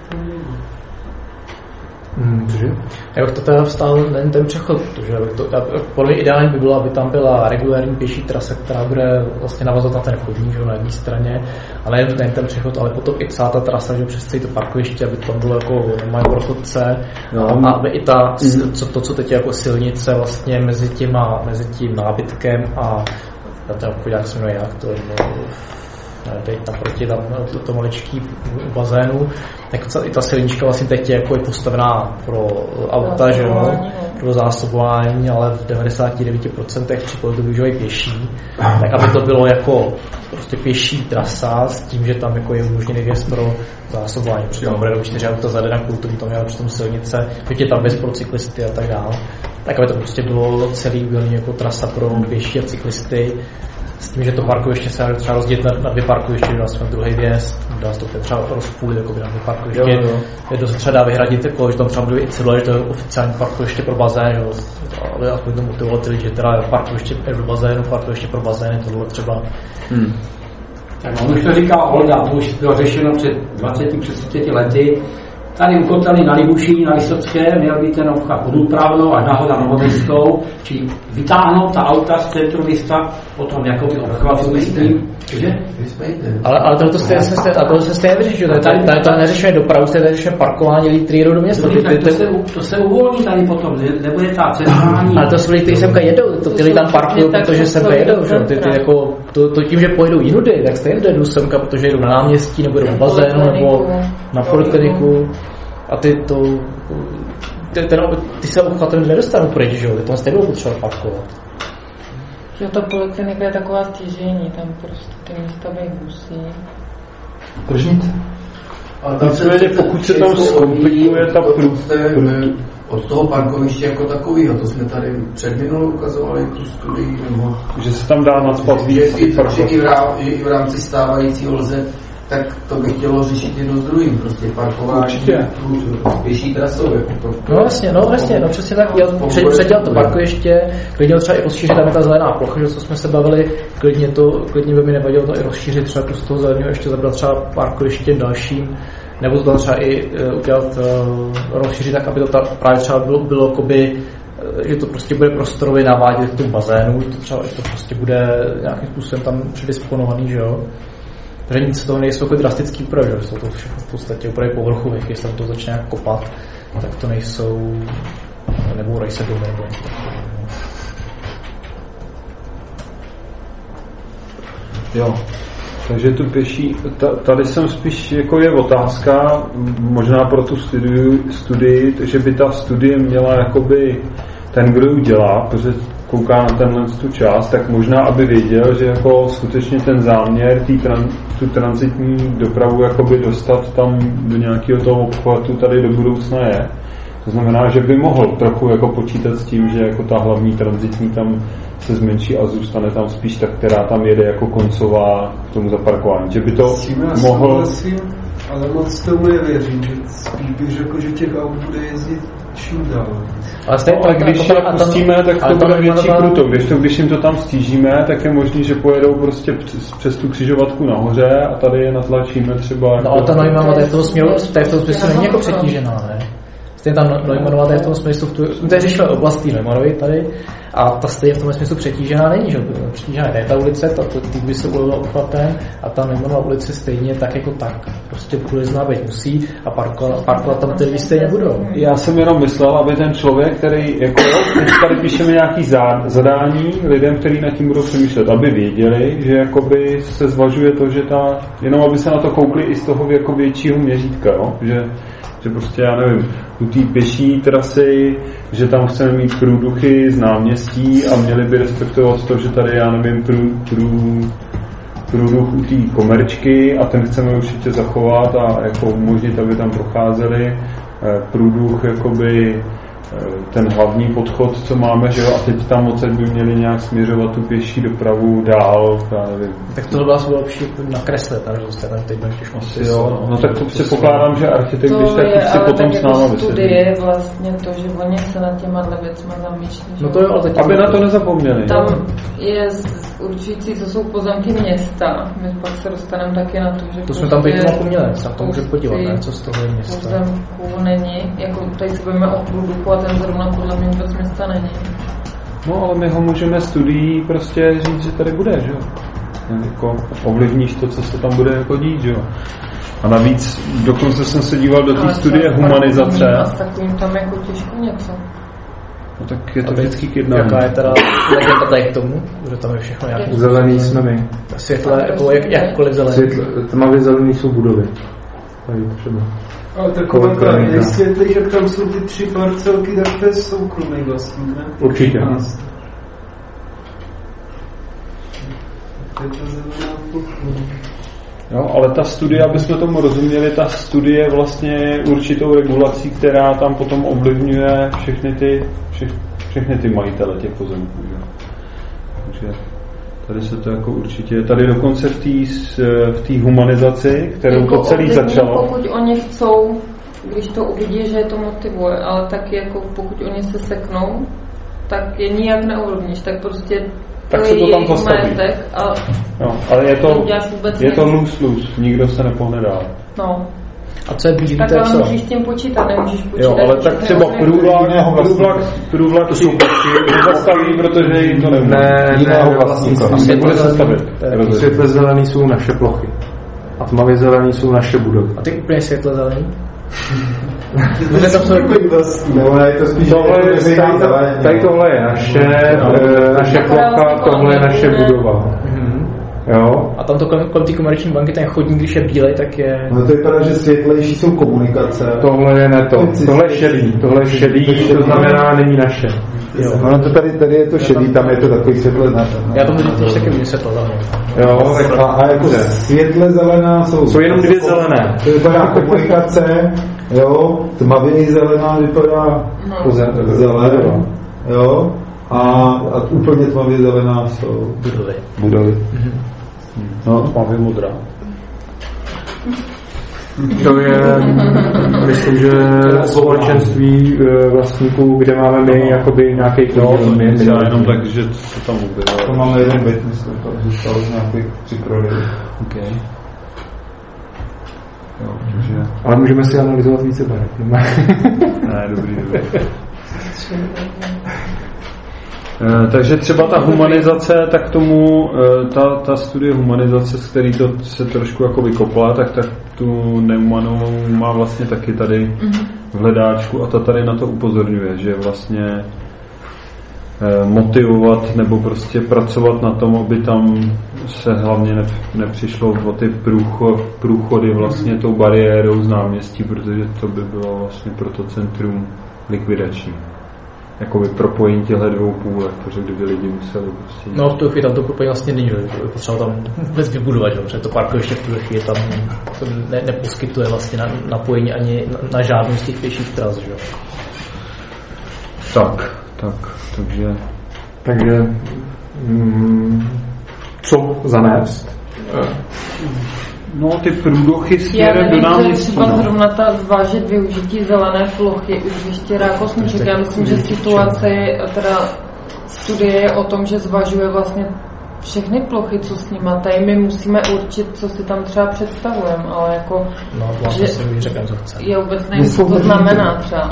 Hmm, cože? Já bych to teda vstál jen ten přechod, protože to, podle mě ideální by bylo, aby tam byla regulární pěší trasa, která bude vlastně navazovat na ten chodník, že na jedné straně, a nejen ten, ten přechod, ale potom i celá ta trasa, že přes celé to parkoviště, aby tam bylo jako normální pro chodce, no, a aby i ta, mm. co, to, co teď je jako silnice vlastně mezi, těma, mezi tím nábytkem a ten obchodák se jmenuje jak, to je teď naproti tam to, to maličký bazénu, tak i ta silnička vlastně teď je, jako je postavená pro auta, že jo, pro zásobování, ale v devadesát devět procent případů to využívají pěší, tak aby to bylo jako prostě pěší trasa s tím, že tam jako je umožněný vjezd pro zásobování, protože tam bude čtyři auta za den a kulturní to měla přitom silnice, teď je tam vjezd pro cyklisty a tak dále, tak aby to prostě bylo celý jako trasa pro pěší a cyklisty. S tím, že to parkoviště se dá třeba rozdělit na, na dvě parkoviště, dá se na druhý vjezd, dá se to třeba rozpůlit jako na dvě parkoviště, jo, jo. Je to se třeba dá vyhradit, jako, že tam třeba bude i cedule, že to je oficiální parkoviště pro bazén, jo, ale aspoň to motivovat lidi, že teda parkoviště do bazénu, parkoviště pro bazény, tohle třeba. Hmm. Tak on už to říká Olda, to už bylo řešeno před dvaceti třiceti lety. Tady u kotely na Libuši, na Vysocké, měl být ten obchod pod Úpravnou a nahoru na Novoměstskou, či vytáhnout ta auta z centru města, potom jakoby obchvat myslím, že? Ale, ale tohle se, se, to se stejně vyřeší, že? Tady, tady to neřešíme dopravu, tady řešíme parkování lidí, kteří jedou do města. Ty, ty, to, se, to se uvolní tady potom, nebude ta centrální. Ale to jsou lidi, kteří semka jedou, to ty lidi tam parkují, protože semka jedou, že? Ty, ty, jako, to, to tím, že pojedou jinudy, tak stejně jdou semka, protože jedou na náměstí, nebo jdou na bazénu, nebo na polikliniku. A ty to, ty, ten, ty se obchvatem nedostanou pryč, že jo? Ty tam stejně potřeba parkovat. Jo, ta poliklinika je taková stěžení, tam prostě ty místa být musí. Tržnice. Ale tam se vědě, pokud se tam zkomplikuje ta průstřed od toho parkoviště jako takového, to jsme tady před minulou ukazovali tu studii, nebo... Že se tam dá nadspat víc. I, i v rámci stávajícího lze, tak to by chtělo řešit jedno s druhým, prostě parkování, pěší trasou. Jako no vlastně, no vlastně, no přesně tak, předělat to parkoviště, klidně třeba i rozšířit, tam je ta zelená plocha, že co jsme se bavili, klidně to, klidně by mi nevadilo to i rozšířit, třeba z toho zeleného ještě zabrat třeba parkoviště dalším, nebo to třeba i uh, udělat, uh, rozšířit tak, aby to ta, právě třeba bylo, bylo jakoby, že to prostě bude prostorově navádět k tomu bazénu, že to třeba že to prostě bude nějakým způsobem tam předisponovaný, že jo. Protože nic z toho nejsou jako drastický úpravy, že jsou to všechno v podstatě úpravy povrchové, jestli tam to začne nějak kopat, tak to nejsou, nebo raj se domy, nebo něco takového. Jo, takže tu pěší, tady jsem spíš, jako je otázka, možná pro tu studii, studii, že by ta studie měla jakoby ten, kdo ji dělá, protože kouká na tenhle tu část, tak možná, aby věděl, že jako skutečně ten záměr tý tran, tu transitní dopravu jakoby dostat tam do nějakého toho obchvatu tady do budoucna je. To znamená, že by mohl trochu jako počítat s tím, že jako ta hlavní transitní tam se zmenší a zůstane tam spíš ta, která tam jede jako koncová k tomu zaparkování. Že by to mohl... Souhlasím, ale moc tomu nevěřím, že spíš bych řekl, že těch aut bude jezdit čím dál. Ale stejně, ale když je pustíme, tak to bude větší kruto. Když, to, když jim to tam stížíme, tak je možný, že pojedou prostě přes, přes tu křižovatku nahoře a tady je natlačíme třeba... No ale ta Neumannová tady v toho směru, tady v toho smyslu není jako přetížená, ne? Stejně tam Neumannová tady v tom smyslu, my tady řešili oblastí Neumannovy tady a ta stejně v tom smyslu přetížená není, že přetížená je ta ulice, ta ty by se ulevila obchvatem a ta Neumannová ulice stejně tak jako tak, prostě průjezdná být musí a parkovat, parkovat tam ty lidi stejně budou. Já jsem jenom myslel, aby ten člověk, který jako, teď tady píšeme nějaký zadání lidem, kteří nad tím budou přemýšlet, aby věděli, že jakoby se zvažuje to, že ta, jenom aby se na to koukli i z toho jako většího měřítka, no? že že prostě, já nevím, u té pěší trasy, že tam chceme mít průduchy z náměstí a měli by respektovat to, že tady, já nevím, prů, prů, průduch u té komerčky a ten chceme určitě zachovat a jako umožnit, aby tam procházeli průduch jakoby ten hlavní podchod, co máme, že jo, a teď tam odsaď by měli nějak směřovat tu pěší dopravu dál, já nevím. Tak tohle vás bylo lepší nakreslit, takže jste tam teď těžko. Asi jo, no tak to předpokládám, že architekt, to když tak je, si potom s náma vysvětlí. To je vlastně to, že oni se nad těma věcma zamýšlí. No to jo, ale teď aby na to nezapomněli. Tam je určující, co jsou pozemky města. My pak se dostaneme taky na to, že to jsme tam teď zapomněli, se to může podívat, ne, co z toho je města. Pozemků není, jako tady se bavíme o průduchu a ten zrovna podle mě vůbec města není. No ale my ho můžeme studií prostě říct, že tady bude, že jo. Jako ovlivníš to, co se tam bude jako dít, že jo. A navíc, dokonce jsem se díval do té studie humanizace. A s takovým tam jako těžko něco. No tak je to vždycky k jednání. Jaká je teda legenda tady k tomu, že tam je všechno nějak zelený jsme my. Světle, jako jak, jakkoliv zelený. Světle, tmavě zelený jsou budovy. Tady třeba. Ale taková ta vysvětlí, že tam jsou ty tři parcelky, tak to je soukromý vlastník, ne? Určitě. Jo, ale ta studie, aby jsme tomu rozuměli, ta studie je vlastně určitou regulací, která tam potom ovlivňuje všechny ty, vše, všechny ty majitele těch pozemků. Že? Takže tady se to jako určitě, tady dokonce v té v té humanizaci, kterou jako to celý začalo. Pokud oni chcou, když to uvidí, že je to motivuje, ale taky jako pokud oni se seknou, tak je nijak neovlivníš, tak prostě tak to se je to tam jejich postaví. majetek a no, ale je to, je to nic. lose-lose, nikdo se nepohne dál. No. A co je bílý, tak to je co? ale můžeš s tím počítat, nemůžeš počítat. Jo, ale tak třeba průvlak, průvlak, průvlak to jsou zastaví, protože jim to nemůže. Ne, jiného vlastníka. Nebude se stavit. Světle zelený jsou naše plochy. A tmavě zelený jsou naše budovy. A ty úplně světle zelený? No to jsou takový vlastní. No, je to spíš tohle, tady, tady tohle je naše, naše plocha, tohle je naše budova. Jo. A tam to kolem, kolem té komerční banky, ten chodník, když je bílej, tak je... No to vypadá, že světlejší jsou komunikace. Tohle je ne to. Tohle je šedý. Tohle je šedý, to znamená není naše. Jo. No to tady, tady je to šedý, tam je to takový světle naše. No. Já tomu říct, taky mi světlo zelené. Jo, a, a jako světle zelená jsou... Jsou jenom dvě zelené. To vypadá komunikace, jo, tmavě zelená vypadá no. zelená, jo, a, a úplně tmavě zelená jsou budovy. budovy. Mm-hmm. No, tmavě modrá. To je, myslím, že společenství vlastníků, kde máme my jakoby nějaký podíl. Já jenom tak, že se tam objevilo. To máme jeden byt, myslím, to zůstalo z nějakých při prodeji. Okay. Jo, takže... Ale můžeme si analyzovat více barev. Ne, dobrý, dobrý. E, takže třeba ta humanizace, tak tomu, e, ta, ta studie humanizace, z který to se trošku jako vykopla, tak, tak tu Neumannovou má vlastně taky tady v hledáčku a ta tady na to upozorňuje, že vlastně e, motivovat nebo prostě pracovat na tom, aby tam se hlavně ne, nepřišlo o ty průchod, průchody vlastně tou bariérou z náměstí, protože to by bylo vlastně pro to centrum likvidační. Jakoby propojení těchto dvou půlek, protože kdyby lidi museli prostě... No v tu chvíli tam to propojení vlastně není, že je potřeba tam vůbec vybudovat, že? Protože to parkoviště v tu chvíli tam ne, neposkytuje vlastně na, napojení ani na, na žádnou z těch pěších tras, že? Tak, tak, takže... Takže mm, co zanést? No, ty průdochy směrem do náměstí. Třeba zrovna ta zvážit využití zelené plochy už ještě Rákosníček. Já myslím, že situace, teda studie je o tom, že zvažuje vlastně všechny plochy, co s nima. Tady my musíme určit, co si tam třeba představujeme, ale jako... No, vlastně si mi řekám, co chce. Je vůbec nevím, co to znamená třeba.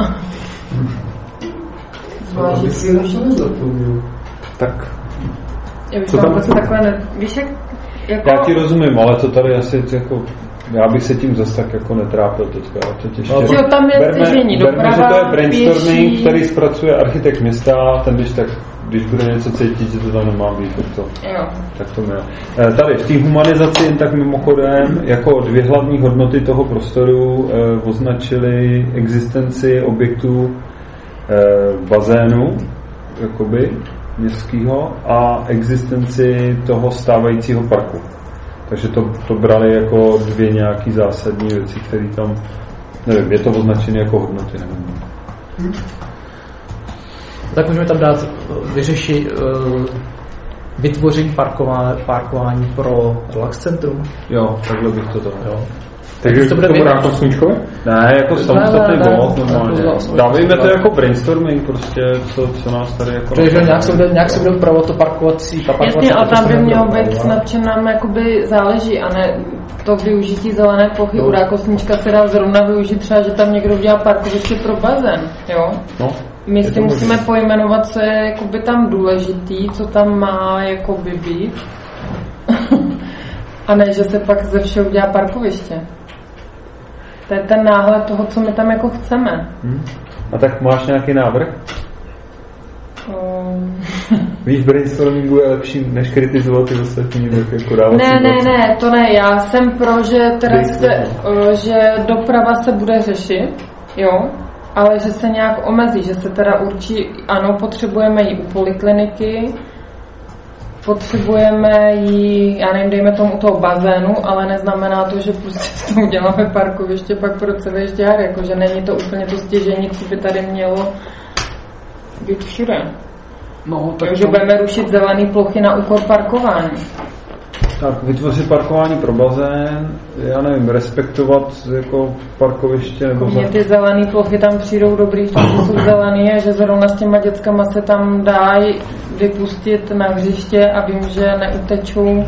Zvážit využití. Tak. Já bych tam vůbec takové ne... Víš, jak... Jako... Já ti rozumím, ale to tady asi jako, já bych se tím zase tak jako netrápil teďka. Teď ještě... No, tam je berme, stěžení, doprava, berme, že to je brainstorming, pěší. který zpracuje architekt města, ten když tak, když bude něco cítit, že to tam nemá být, tak to, jo. tak to měl. Tady v té humanizaci jen tak mimochodem, jako dvě hlavní hodnoty toho prostoru eh, označili existenci objektů eh, bazénu, jakoby, městského a existenci toho stávajícího parku. Takže to, to brali jako dvě nějaký zásadní věci, které tam, nevím, je to označené jako hodnoty, nevím. Tak můžeme tam dát vyřešit uh, vytvoření parkování, parkování pro relax centrum. Jo, takhle bych to dal. Jo. Takže to bude to jako sluníčkové? Ne, jako samostatný bod normálně. Dávejme to jako brainstorming prostě, co, co nás tady jako... Takže nějak se bude, nějak se bude upravovat to parkovací... Jasně, ale tam by mělo být snad, že nám jakoby záleží a ne to využití zelené plochy no. U Rákosníčka se dá zrovna využít třeba, že tam někdo udělá parkoviště pro bazén, jo? No. My si musíme pojmenovat, co je jakoby tam důležitý, co tam má jakoby být. A ne, že se pak ze všeho udělá parkoviště. To je ten náhled toho, co my tam jako chceme. Hmm. A tak máš nějaký návrh? Um... Víš, brainstormingu je lepší, než kritizovat ty ostatní, tak jako dávat Ne, ne, ne, to ne, já jsem pro, že, teda se, že doprava se bude řešit, jo, ale že se nějak omezí, že se teda určí, ano, potřebujeme ji u polikliniky, potřebujeme ji, já nevím, dejme tomu u toho bazénu, ale neznamená to, že prostě s tom uděláme parkoviště pak pro celý Žďár, jakože není to úplně to stěžení, co by tady mělo být všude. No, takže to... budeme rušit zelený plochy na úkor parkování. Tak vytvořit parkování pro bazén, já nevím, respektovat jako parkoviště nebo... Mně ty zelený plochy tam přijdou dobrý, že jsou zelený a že zrovna s těma dětskama se tam dají vypustit na hřiště a vím, že neutečou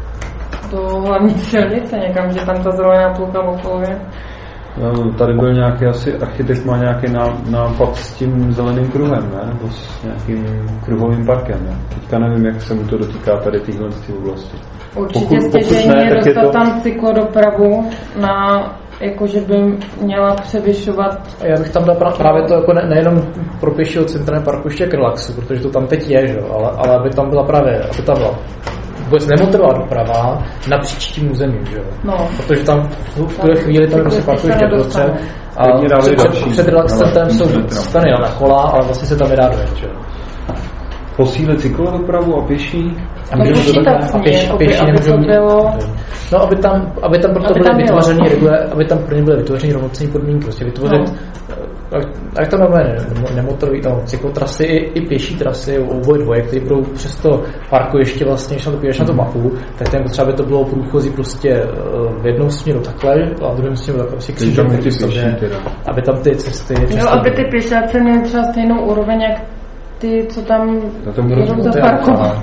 do hlavní silnice někam, že tam ta zelená plocha okolo je. No, tady byl nějaký asi architekt, má nějaký nápad s tím zeleným kruhem, ne? Nebo s nějakým kruhovým parkem, ne? Teďka nevím, jak se mu to dotýká tady téhle oblasti. Určitě stěžení je dostat to... tam cyklodopravu na, jakože by měla převyšovat. Já bych tam dal právě to jako ne, nejenom pro pěšího centrální parkoviště k relaxu, protože to tam teď je, že? Ale, ale aby tam byla právě, aby tam byla vůbec nemotorová doprava napříč tím územím, že jo? No. Protože tam v tuhle chvíli tam prostě parkoviště dostat a před, před, před relax centrem jsou stany na kola, ale vlastně se tam nedá dojet, že jo? Posílit cyklodopravu a pěší? A pěší tak směr, aby to bylo... No, aby tam, aby tam proto byly vytvořený regule, aby tam pro ně byly vytvořený rovnocení podmínky, prostě vytvořit, no. jak tam máme nemotorový, no, cyklotrasy i, i pěší trasy, oboje dvoje, které budou přes to parkoviště vlastně, když na to půjdeš na tu mapu, tak tam potřeba by to bylo průchozí prostě v jednou směru takhle a v druhém směru takhle prostě křížem, aby tam ty cesty... Jo, aby ty pěšáci měly třeba stejnou úroveň, jak ty, co tam jedou zaparkovat.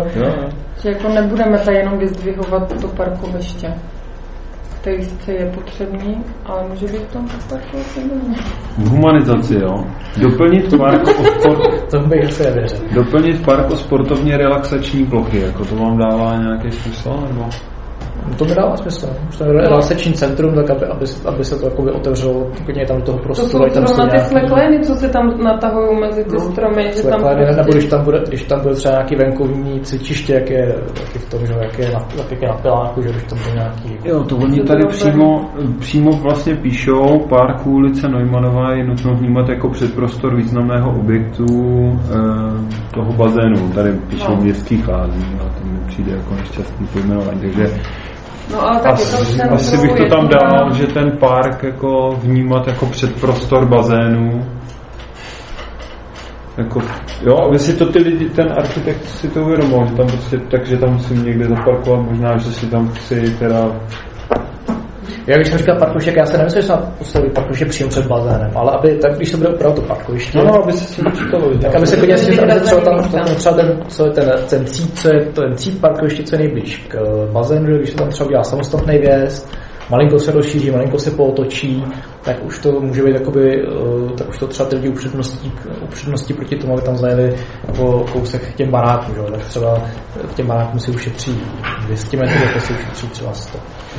Že jako nebudeme tady jenom vyzdvihovat to parkoviště, který sice je potřebný, ale může být tam parkoviště. Humanizaci, jo. Doplnit park o sport... to bych se nevěřil. Doplnit park o sportovně relaxační plochy, jako to vám dává nějaký smysl, nebo... To mi dává smysl. To je relaxační centrum, tak aby, aby, aby se to jakoby otevřelo klidně tam toho prostoru. To jsou zrovna ty sleklény, co se tam natahují mezi ty stromy. Že tam prostě... Nebo když tam, bude, když tam bude třeba nějaký venkovní cvičiště, jak je, jak je v tom, že jak je na, jak je na Piláku, že když tam bude nějaký... Jo, to oni tady přímo, přímo vlastně píšou, park ulice Neumannová je nutno vnímat jako předprostor významného objektu e, toho bazénu. Tady píšou no. Městských lázní, a to mi přijde jako nešťastný pojmenování, takže no, ale tak asi, asi bych to tam dal, že ten park jako vnímat jako předprostor bazénu. Jako, jo, aby si to ty lidi, ten architekt si to uvědomil, že tam prostě, takže tam musím někde zaparkovat, možná, že si tam chci teda... Já když jsem říkal parkoviště, já se nemyslím, že se postavit parkoviště přímo před bazénem, ale aby, tak když se bude opravdu to parkoviště, no, no, aby se si vyčítalo, tak aby se klidně si aby se třeba tam, tam třeba ten, co je ten, ten cít, co je ten cít parkoviště, co je nejblíž k bazénu, když se tam třeba udělá samostatný vjezd, malinko se rozšíří, malinko se pootočí, tak už to může být jakoby, tak už to třeba ty lidi upředností, upředností proti tomu, aby tam zajeli jako kousek k těm barákům, že? Tak třeba k těm barákům si ušetří dvě stě metrů, tak si ušetří třeba sto.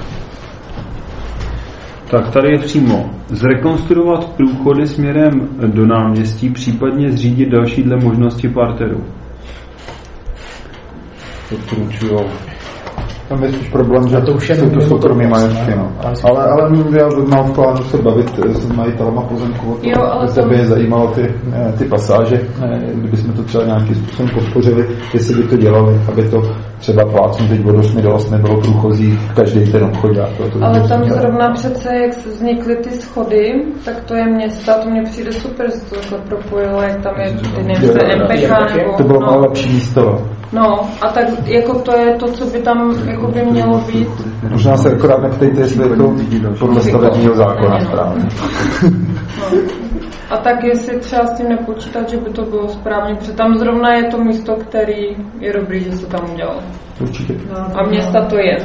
Tak tady je přímo zrekonstruovat průchody směrem do náměstí, případně zřídit další dle možnosti parteru. Doporučuju. tam je spíš problém, že to už je jsou to soukromí majetky, no. Ale, ale já mám v plánu se bavit s majitelama pozemku, protože by je zajímalo ty, ty pasáže, kdybychom to třeba nějakým způsobem podpořili, jestli by to dělali, aby to třeba plácnu teď od osmi do osmi bylo průchozí každý ten obchodák. Ale tam zrovna přece, jak vznikly ty schody, tak to je města, to mně přijde super, že to takhle propojilo, jak tam je ty nevím, M P K nebo... To bylo no. lepší místo. No, a tak jako to je to, co by tam jako by mělo být. Možná se akorát neptejte, jestli je to podle stavebního zákona správně. No. A tak jestli třeba s tím nepočítat, že by to bylo správně, protože tam zrovna je to místo, který je dobrý, že se tam udělal. Určitě. A města to je.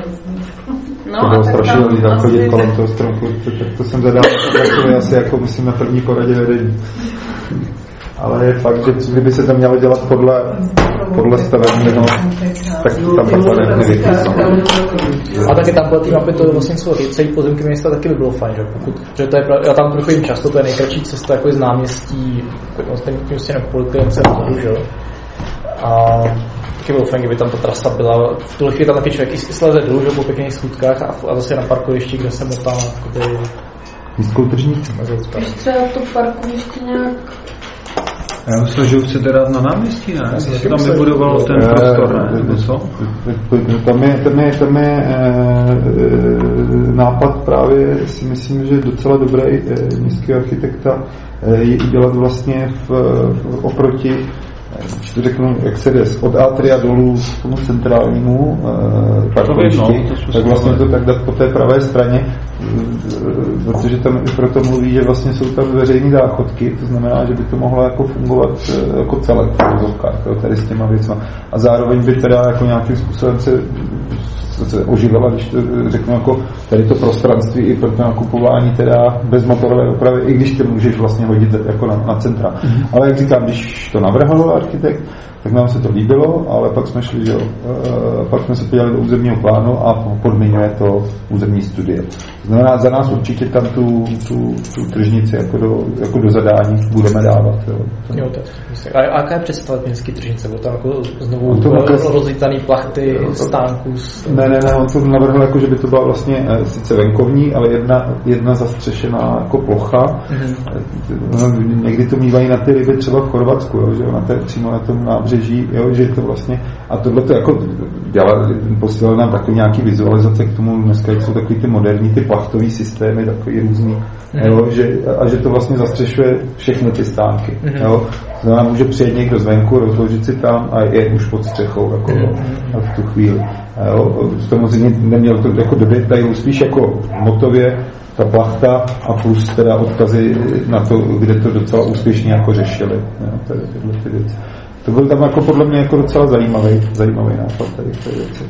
No, to bylo strašidelný tam chodit kolem toho stromku, tak to jsem zadal, to je asi jako myslím na první poradě vedení. Ale je fakt, že kdyby se to mělo dělat podle, podle stavebního, tak tam takhle nevětí. A taky tam byl tým, aby to vlastně celý pozemky města taky by bylo fajn, že? Pokud, že to je, já tam trochu jim často, to je nejkratší cesta jako z náměstí, tím stěnem Poliklinice vzadu, že? A taky bylo fajn, kdyby tam ta trasa byla, v tuhle chvíli tam taky člověk i sleze dolů, že po pěkných schůdkách a, a zase na parkovišti, kde se motá jakoby... Místskou tržnici. Když třeba to parkoviště nějak... Já myslím, že už chcete dát na náměstí, ne? Když tam vybudovalo ten prostor, ne? Nebo co? Tam je, tam je, tam je e, e, nápad právě, si myslím, že docela dobrý e, městský architekta je e, udělat vlastně v, v, oproti, když to řeknu, jak se jde od Atria dolů k tomu centrálnímu e, parkovišti, tak vlastně to tak dát po té pravé straně, protože tam i proto mluví, že vlastně jsou tam veřejné záchodky, to znamená, že by to mohlo jako fungovat jako celek v vozovkách, tady s těma věcma. A zároveň by teda jako nějakým způsobem se, se oživila, když to řeknu jako tady to prostranství i pro to nakupování teda bez motorové dopravy, i když to můžeš vlastně hodit jako na, na centra. Mm-hmm. Ale jak říkám, když to navrhl architekt, tak nám se to líbilo, ale pak jsme šli, že jo, pak jsme se podívali do územního plánu a podmiňuje to územní studie. Znamená, za nás určitě tam tu, tu, tu tržnici jako do, jako do zadání budeme dávat. Jo. Jo, tak, a, a jaká je představa městské tržnice? Bylo tam jako znovu rozlítaný plachty stánků? S... Ne, ne, ne, on to navrhl jako, že by to byla vlastně e, sice venkovní, ale jedna, jedna zastřešená jako plocha. Mm-hmm. Někdy to mívají na ty ryby třeba v Chorvatsku, jo, že jo, na té, přímo na tom nábřeží, jo, že je to vlastně, a tohle to jako dělá, posílal nám takový nějaký vizualizace k tomu, dneska jsou takový ty moderní, ty plachtový systémy, takový různý, mm-hmm. jo, že, a že to vlastně zastřešuje všechny ty stánky, mm-hmm. jo, znamená, může přijet někdo zvenku, rozložit si tam a je už pod střechou, jako mm-hmm. v tu chvíli, jo, to samozřejmě neměl to jako do detailu, spíš jako motově, ta plachta a plus teda odkazy na to, kde to docela úspěšně jako řešili, jo, tady tyhle ty věci. To byl tam jako podle mě jako docela zajímavý, zajímavý nápad tady v té věci.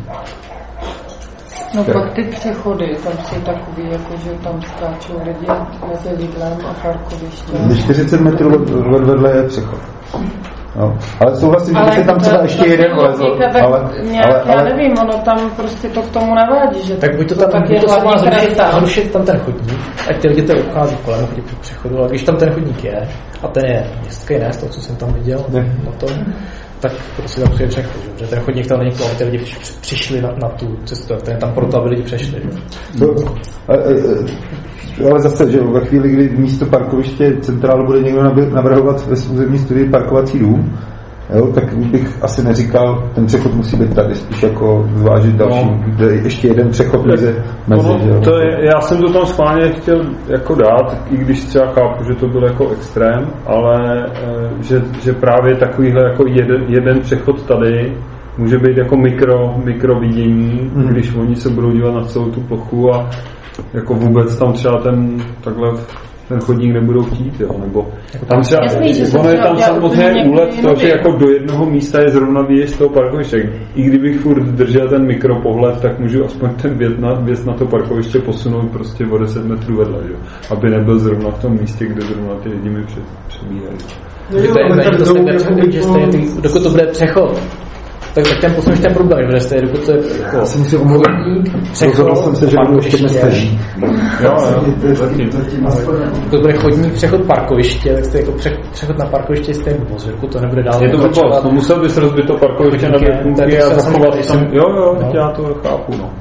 No tak. Pak ty přechody, tam jsou takový, jako že tam skáčou lidi mezi Lidlem a parkovištěm. čtyřicet metrů vedle je přechod. No. Ale souhlasím, že se tam třeba ještě jeden vlezl. Ale, nějak, ale, ale, já nevím, ono tam prostě to k tomu navádí, že tak buď to tam, tak je to hlavní zrušit tam ten chodník, ať ty lidi to obchází kolem chodí po přechodu, ale když tam ten chodník je, a ten je městský, ne, z toho, co jsem tam viděl, na tom, tak prostě tam přijde přechod, že ten chodník tam není, aby ty lidi přišli na, na tu cestu, ten je tam proto, aby lidi přešli. To, ale, ale zase, že ve chvíli, kdy místo parkoviště centrálu bude někdo navrhovat ve územní studii parkovací dům, jo, tak bych asi neříkal, ten přechod musí být tady, spíš jako zvážit další, no. Kde ještě jeden přechod mezi, mezi no, že to je, já jsem to tam schválně chtěl jako dát, i když třeba chápu, že to byl jako extrém, ale že, že právě takovýhle jako jeden, jeden přechod tady může být jako mikro, mikro vidění, hmm. když oni se budou dívat na celou tu plochu a jako vůbec tam třeba ten takhle ten chodník nebudou chtít, jo, nebo tam třeba, Jasný, ono je tam samozřejmě úlet to, že jako do jednoho místa je zrovna výjezd z toho parkoviště. I kdybych furt držel ten mikropohled, tak můžu aspoň ten vjezd na, vjezd na to parkoviště posunout prostě o deset metrů vedle, jo, aby nebyl zrovna v tom místě, kde zrovna ty lidi mi přebíhají. Dokud to bude přechod, tak, tak ten posuneš ten problém, že jste, dokud to je jako... Já si musím omluvit, rozhodl jsem se, že budu ještě dnes staží. Jo, jo, to bude chodník, přechod parkoviště, tak jste jako přechod na parkoviště jste voz, dokud to nebude dál. Je to blbost, no musel bys rozbit to parkoviště na dvě punky a zachovat tam, jo, jo, no. Já to chápu, no.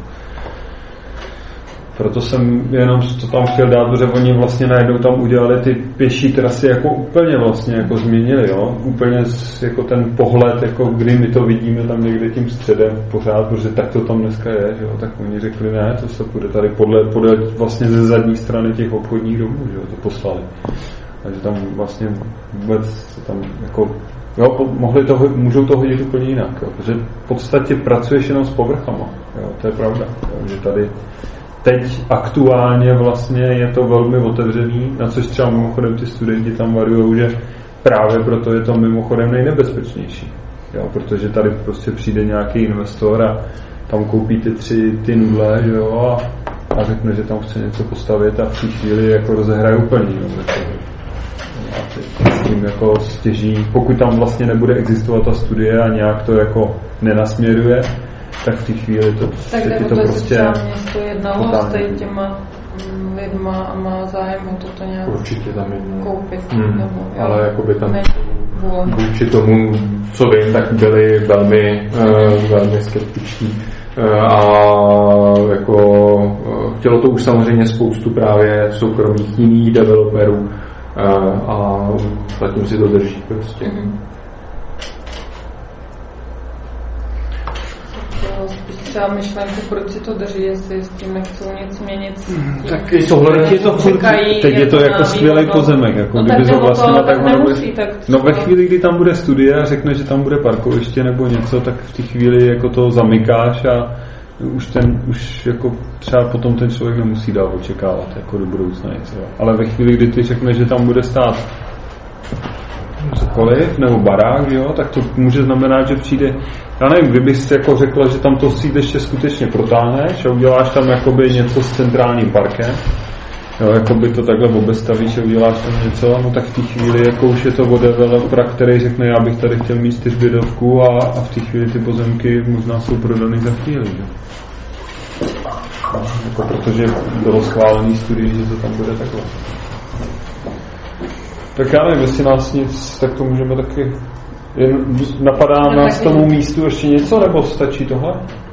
Proto jsem jenom to tam chtěl dát, protože oni vlastně najednou tam udělali ty pěší trasy jako úplně vlastně jako změnili, jo? Úplně jako ten pohled, jako kdy my to vidíme tam někde tím středem pořád, protože tak to tam dneska je, jo? Tak oni řekli, ne, to se půjde tady podle, podle vlastně ze zadní strany těch obchodních domů, že jo? To poslali. Takže tam vlastně vůbec tam jako, jo, mohli to, můžou to hodit úplně jinak, jo? Protože v podstatě pracuješ jenom s povrchama, jo? To je pravda, jo? Že tady teď aktuálně vlastně je to velmi otevřený, na což třeba mimochodem ty studenti tam varujou, že právě proto je to mimochodem nejnebezpečnější. Jo, protože tady prostě přijde nějaký investor a tam koupí ty tři ty nudle, že jo, a, a řekne, že tam chce něco postavit a v té chvíli jako rozehraje úplně. Jo, a teď s tím jako stěží, pokud tam vlastně nebude existovat ta studie a nějak to jako nenasměruje, tak v té chvíli to, tak se ti to to prostě... Tak město jednalo s tady těma lidma a má zájem o toto nějak určitě tam jedno. koupit. Hmm. Nebo, ale jakoby tam ne, vůči tomu, co vím, tak byli velmi, uh, velmi skeptiční. Uh, a jako uh, chtělo to už samozřejmě spoustu právě soukromých jiných developerů uh, a zatím si to drží prostě. Mm-hmm. Třeba myšlenku, proč si to drží, jestli s tím nechcou nic měnit. Tak je to, je to furt, teď je to jako skvělý pozemek, jako no, kdyby to vlastně to, tak nemusí, tak no ve chvíli, kdy tam bude studie a řekne, že tam bude parkoviště nebo něco, tak v té chvíli jako to zamykáš a už ten, už jako třeba potom ten člověk nemusí dál očekávat jako do budoucna něco. Ale ve chvíli, kdy ty řekneš, že tam bude stát cokoliv, nebo barák, jo, tak to může znamenat, že přijde, já nevím, kdybys jako řekla, že tam to síť ještě skutečně protáhneš a uděláš tam jakoby něco s centrálním parkem, jo, jakoby to takhle obestavíš a uděláš tam něco, no tak v té chvíli jako už je to od developera, který řekne, já bych tady chtěl mít čtyřbydovku a, a v té chvíli ty pozemky možná jsou prodaný za chvíli, že? Jako protože bylo schválený studii, že to tam bude takhle. Tak já nevím, jestli nás nic, tak to můžeme taky... Jen napadá no, nás tomu místu ještě něco, nebo stačí tohle?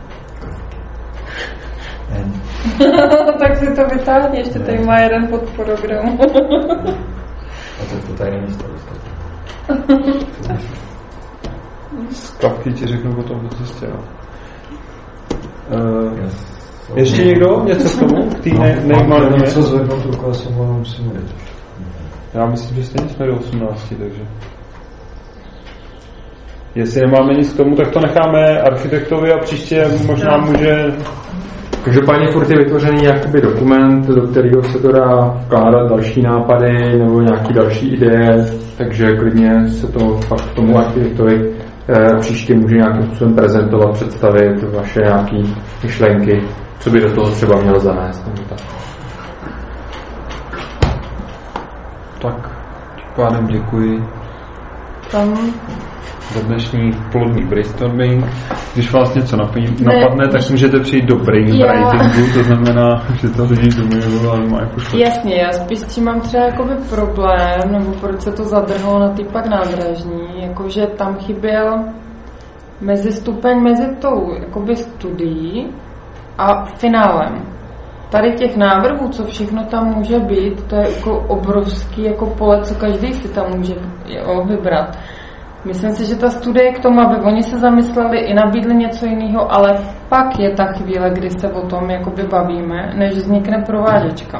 Tak si to vytáhni, ještě tady má jeden podprogram. A to to tady místo dostat. Skapky ti řeknu o tom cestě, no. Uh, ještě někdo? Něco k tomu? K tý ne, nejmalně? Něco zvednout ruku, asi musím jít. Já myslím, že stejně jsme do osmnácti, takže... Jestli nemáme nic k tomu, tak to necháme architektovi a příště možná může... Každopádně furt je vytvořený jakoby dokument, do kterého se to dá vkládat další nápady nebo nějaké další ideje, takže klidně se to fakt tomu architektovi eh, příště může nějakým způsobem prezentovat, představit vaše nějaké myšlenky, co by do toho třeba měl zanést. Tak. Tak, tím pádem děkuji Tam. za dnešní plodný brainstorming. Když vás něco napadne, ne, tak můžete přijít do brainwritingu, to znamená, že to lidi domlují, ale má jako šlo. Jasně, já spíš s tím mám třeba jakoby problém, nebo proč se to zadrhlo na týpak nádražní, jakože tam chyběl mezi stupeň mezi tou jakoby studií a finálem. Tady těch návrhů, co všechno tam může být, to je jako obrovský jako pole, co každý si tam může jo, vybrat. Myslím si, že ta studie k tomu, aby oni se zamysleli i nabídli něco jiného, ale pak je ta chvíle, kdy se o tom jakoby bavíme, než vznikne prováděčka.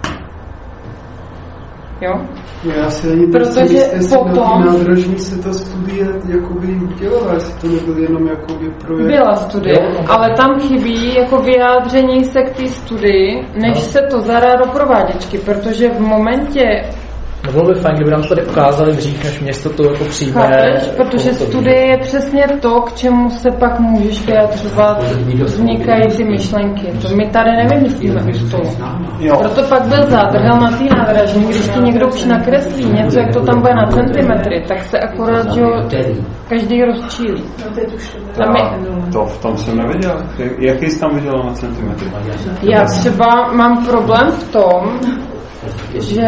Jo? Já si ani Protože jestli potom... na té nádražní se ta studie jakoby udělala, jestli to nebyl jenom jakoby projekt. Byla studie, ale tam chybí jako vyjádření se k té studii, než no. se to zadá do prováděčky, protože v momentě Nebylo by fajn, kdyby nám to tady ukázali dřív, než město to jako přijme. Chápeš, protože studie je přesně to, k čemu se pak můžeš vyjadřovat, vznikají ty myšlenky. To my tady nevymyslíme už to. Proto pak byl zádrhel na té nádraží, když ti někdo už nakreslí něco, jak to tam bude na centimetry, tak se akorát, že každý rozčílí. Tam je... To v tom jsem neviděl. Jaký jsi tam viděl na centimetry? Já třeba mám problém v tom, že...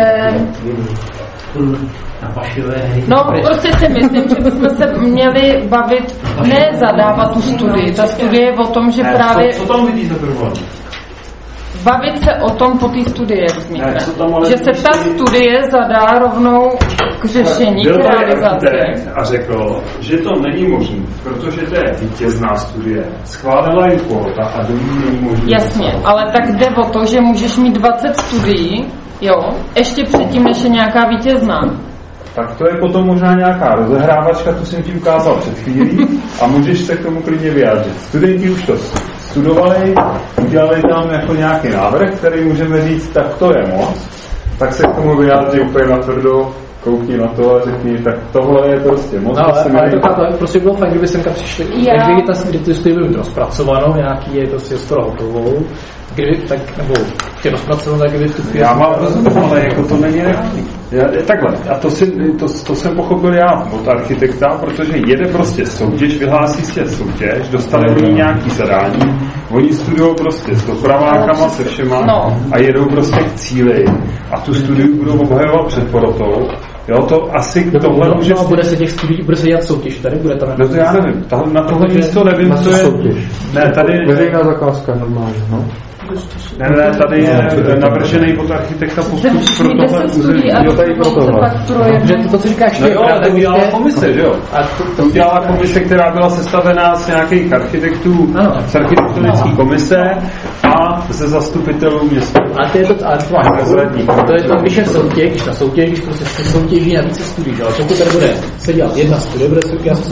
No, prostě si myslím, že bychom se měli bavit, ne zadávat tu studii. Ta studie je o tom, že právě... Co, co tam vidíš za problém? Bavit se o tom po té studii vznikne. Že se ta studie zadá rovnou k řešení, k realizaci. A řekl, že to není možné, protože to je vítězná studie. Schválila ji porota a do ní není možné. Jasně, ale tak jde o to, že můžeš mít dvacet studií, jo, ještě předtím, než je nějaká vítězná. Tak to je potom možná nějaká rozehrávačka, to jsem ti ukázal před chvílí a můžeš se k tomu klidně vyjádřit. Studenti už to studovali, udělali tam jako nějaký návrh, který můžeme říct, tak to je moc, tak se k tomu vyjádří úplně natvrdo, koukni na to a řekni, tak tohle je prostě moc. No, ale, ale to chápu, prostě bylo fajn, kdyby semka přišli, kdyby ta studie by bylo rozpracovanou, nějaký je prostě skoro hotovou, kdyby, tak, nebo tě rozpracovanou, tak kdyby tu... Já mám rozumím, ale jako to není reálný. Takhle, a to, si, to, to jsem pochopil já od architekta, protože jede prostě soutěž, vyhlásí se soutěž, dostali oni nějaký zadání, oni studují prostě s dopravákama, se všema no. a jedou prostě k cíli a tu studii budou obhajovat před porotou. Jo, to asi no, tohle no, může... No, bude se těch studií, bude se dělat soutěž, tady bude tam... No to já nevím, tahle, na tohle místo nevím, co je... Soutěž. Ne, tady... Veřejná zakázka normálně, no. Ne, ne, tady je navržený od architekta postup pro tohle území. Jo, tady pro tohle. Protože to, to, co říkáš, no jo, ale to udělala je... komise, že jo? A to, to udělala komise, která byla sestavená z nějakých architektů, ano. Z architektonické komise a ze zastupitelů města. A to je to, ale to máš to je tam, když je soutěž, když ta soutěž, když prostě soutěží na více studií, že jo? Pokud tady bude se dělat jedna studie, bude se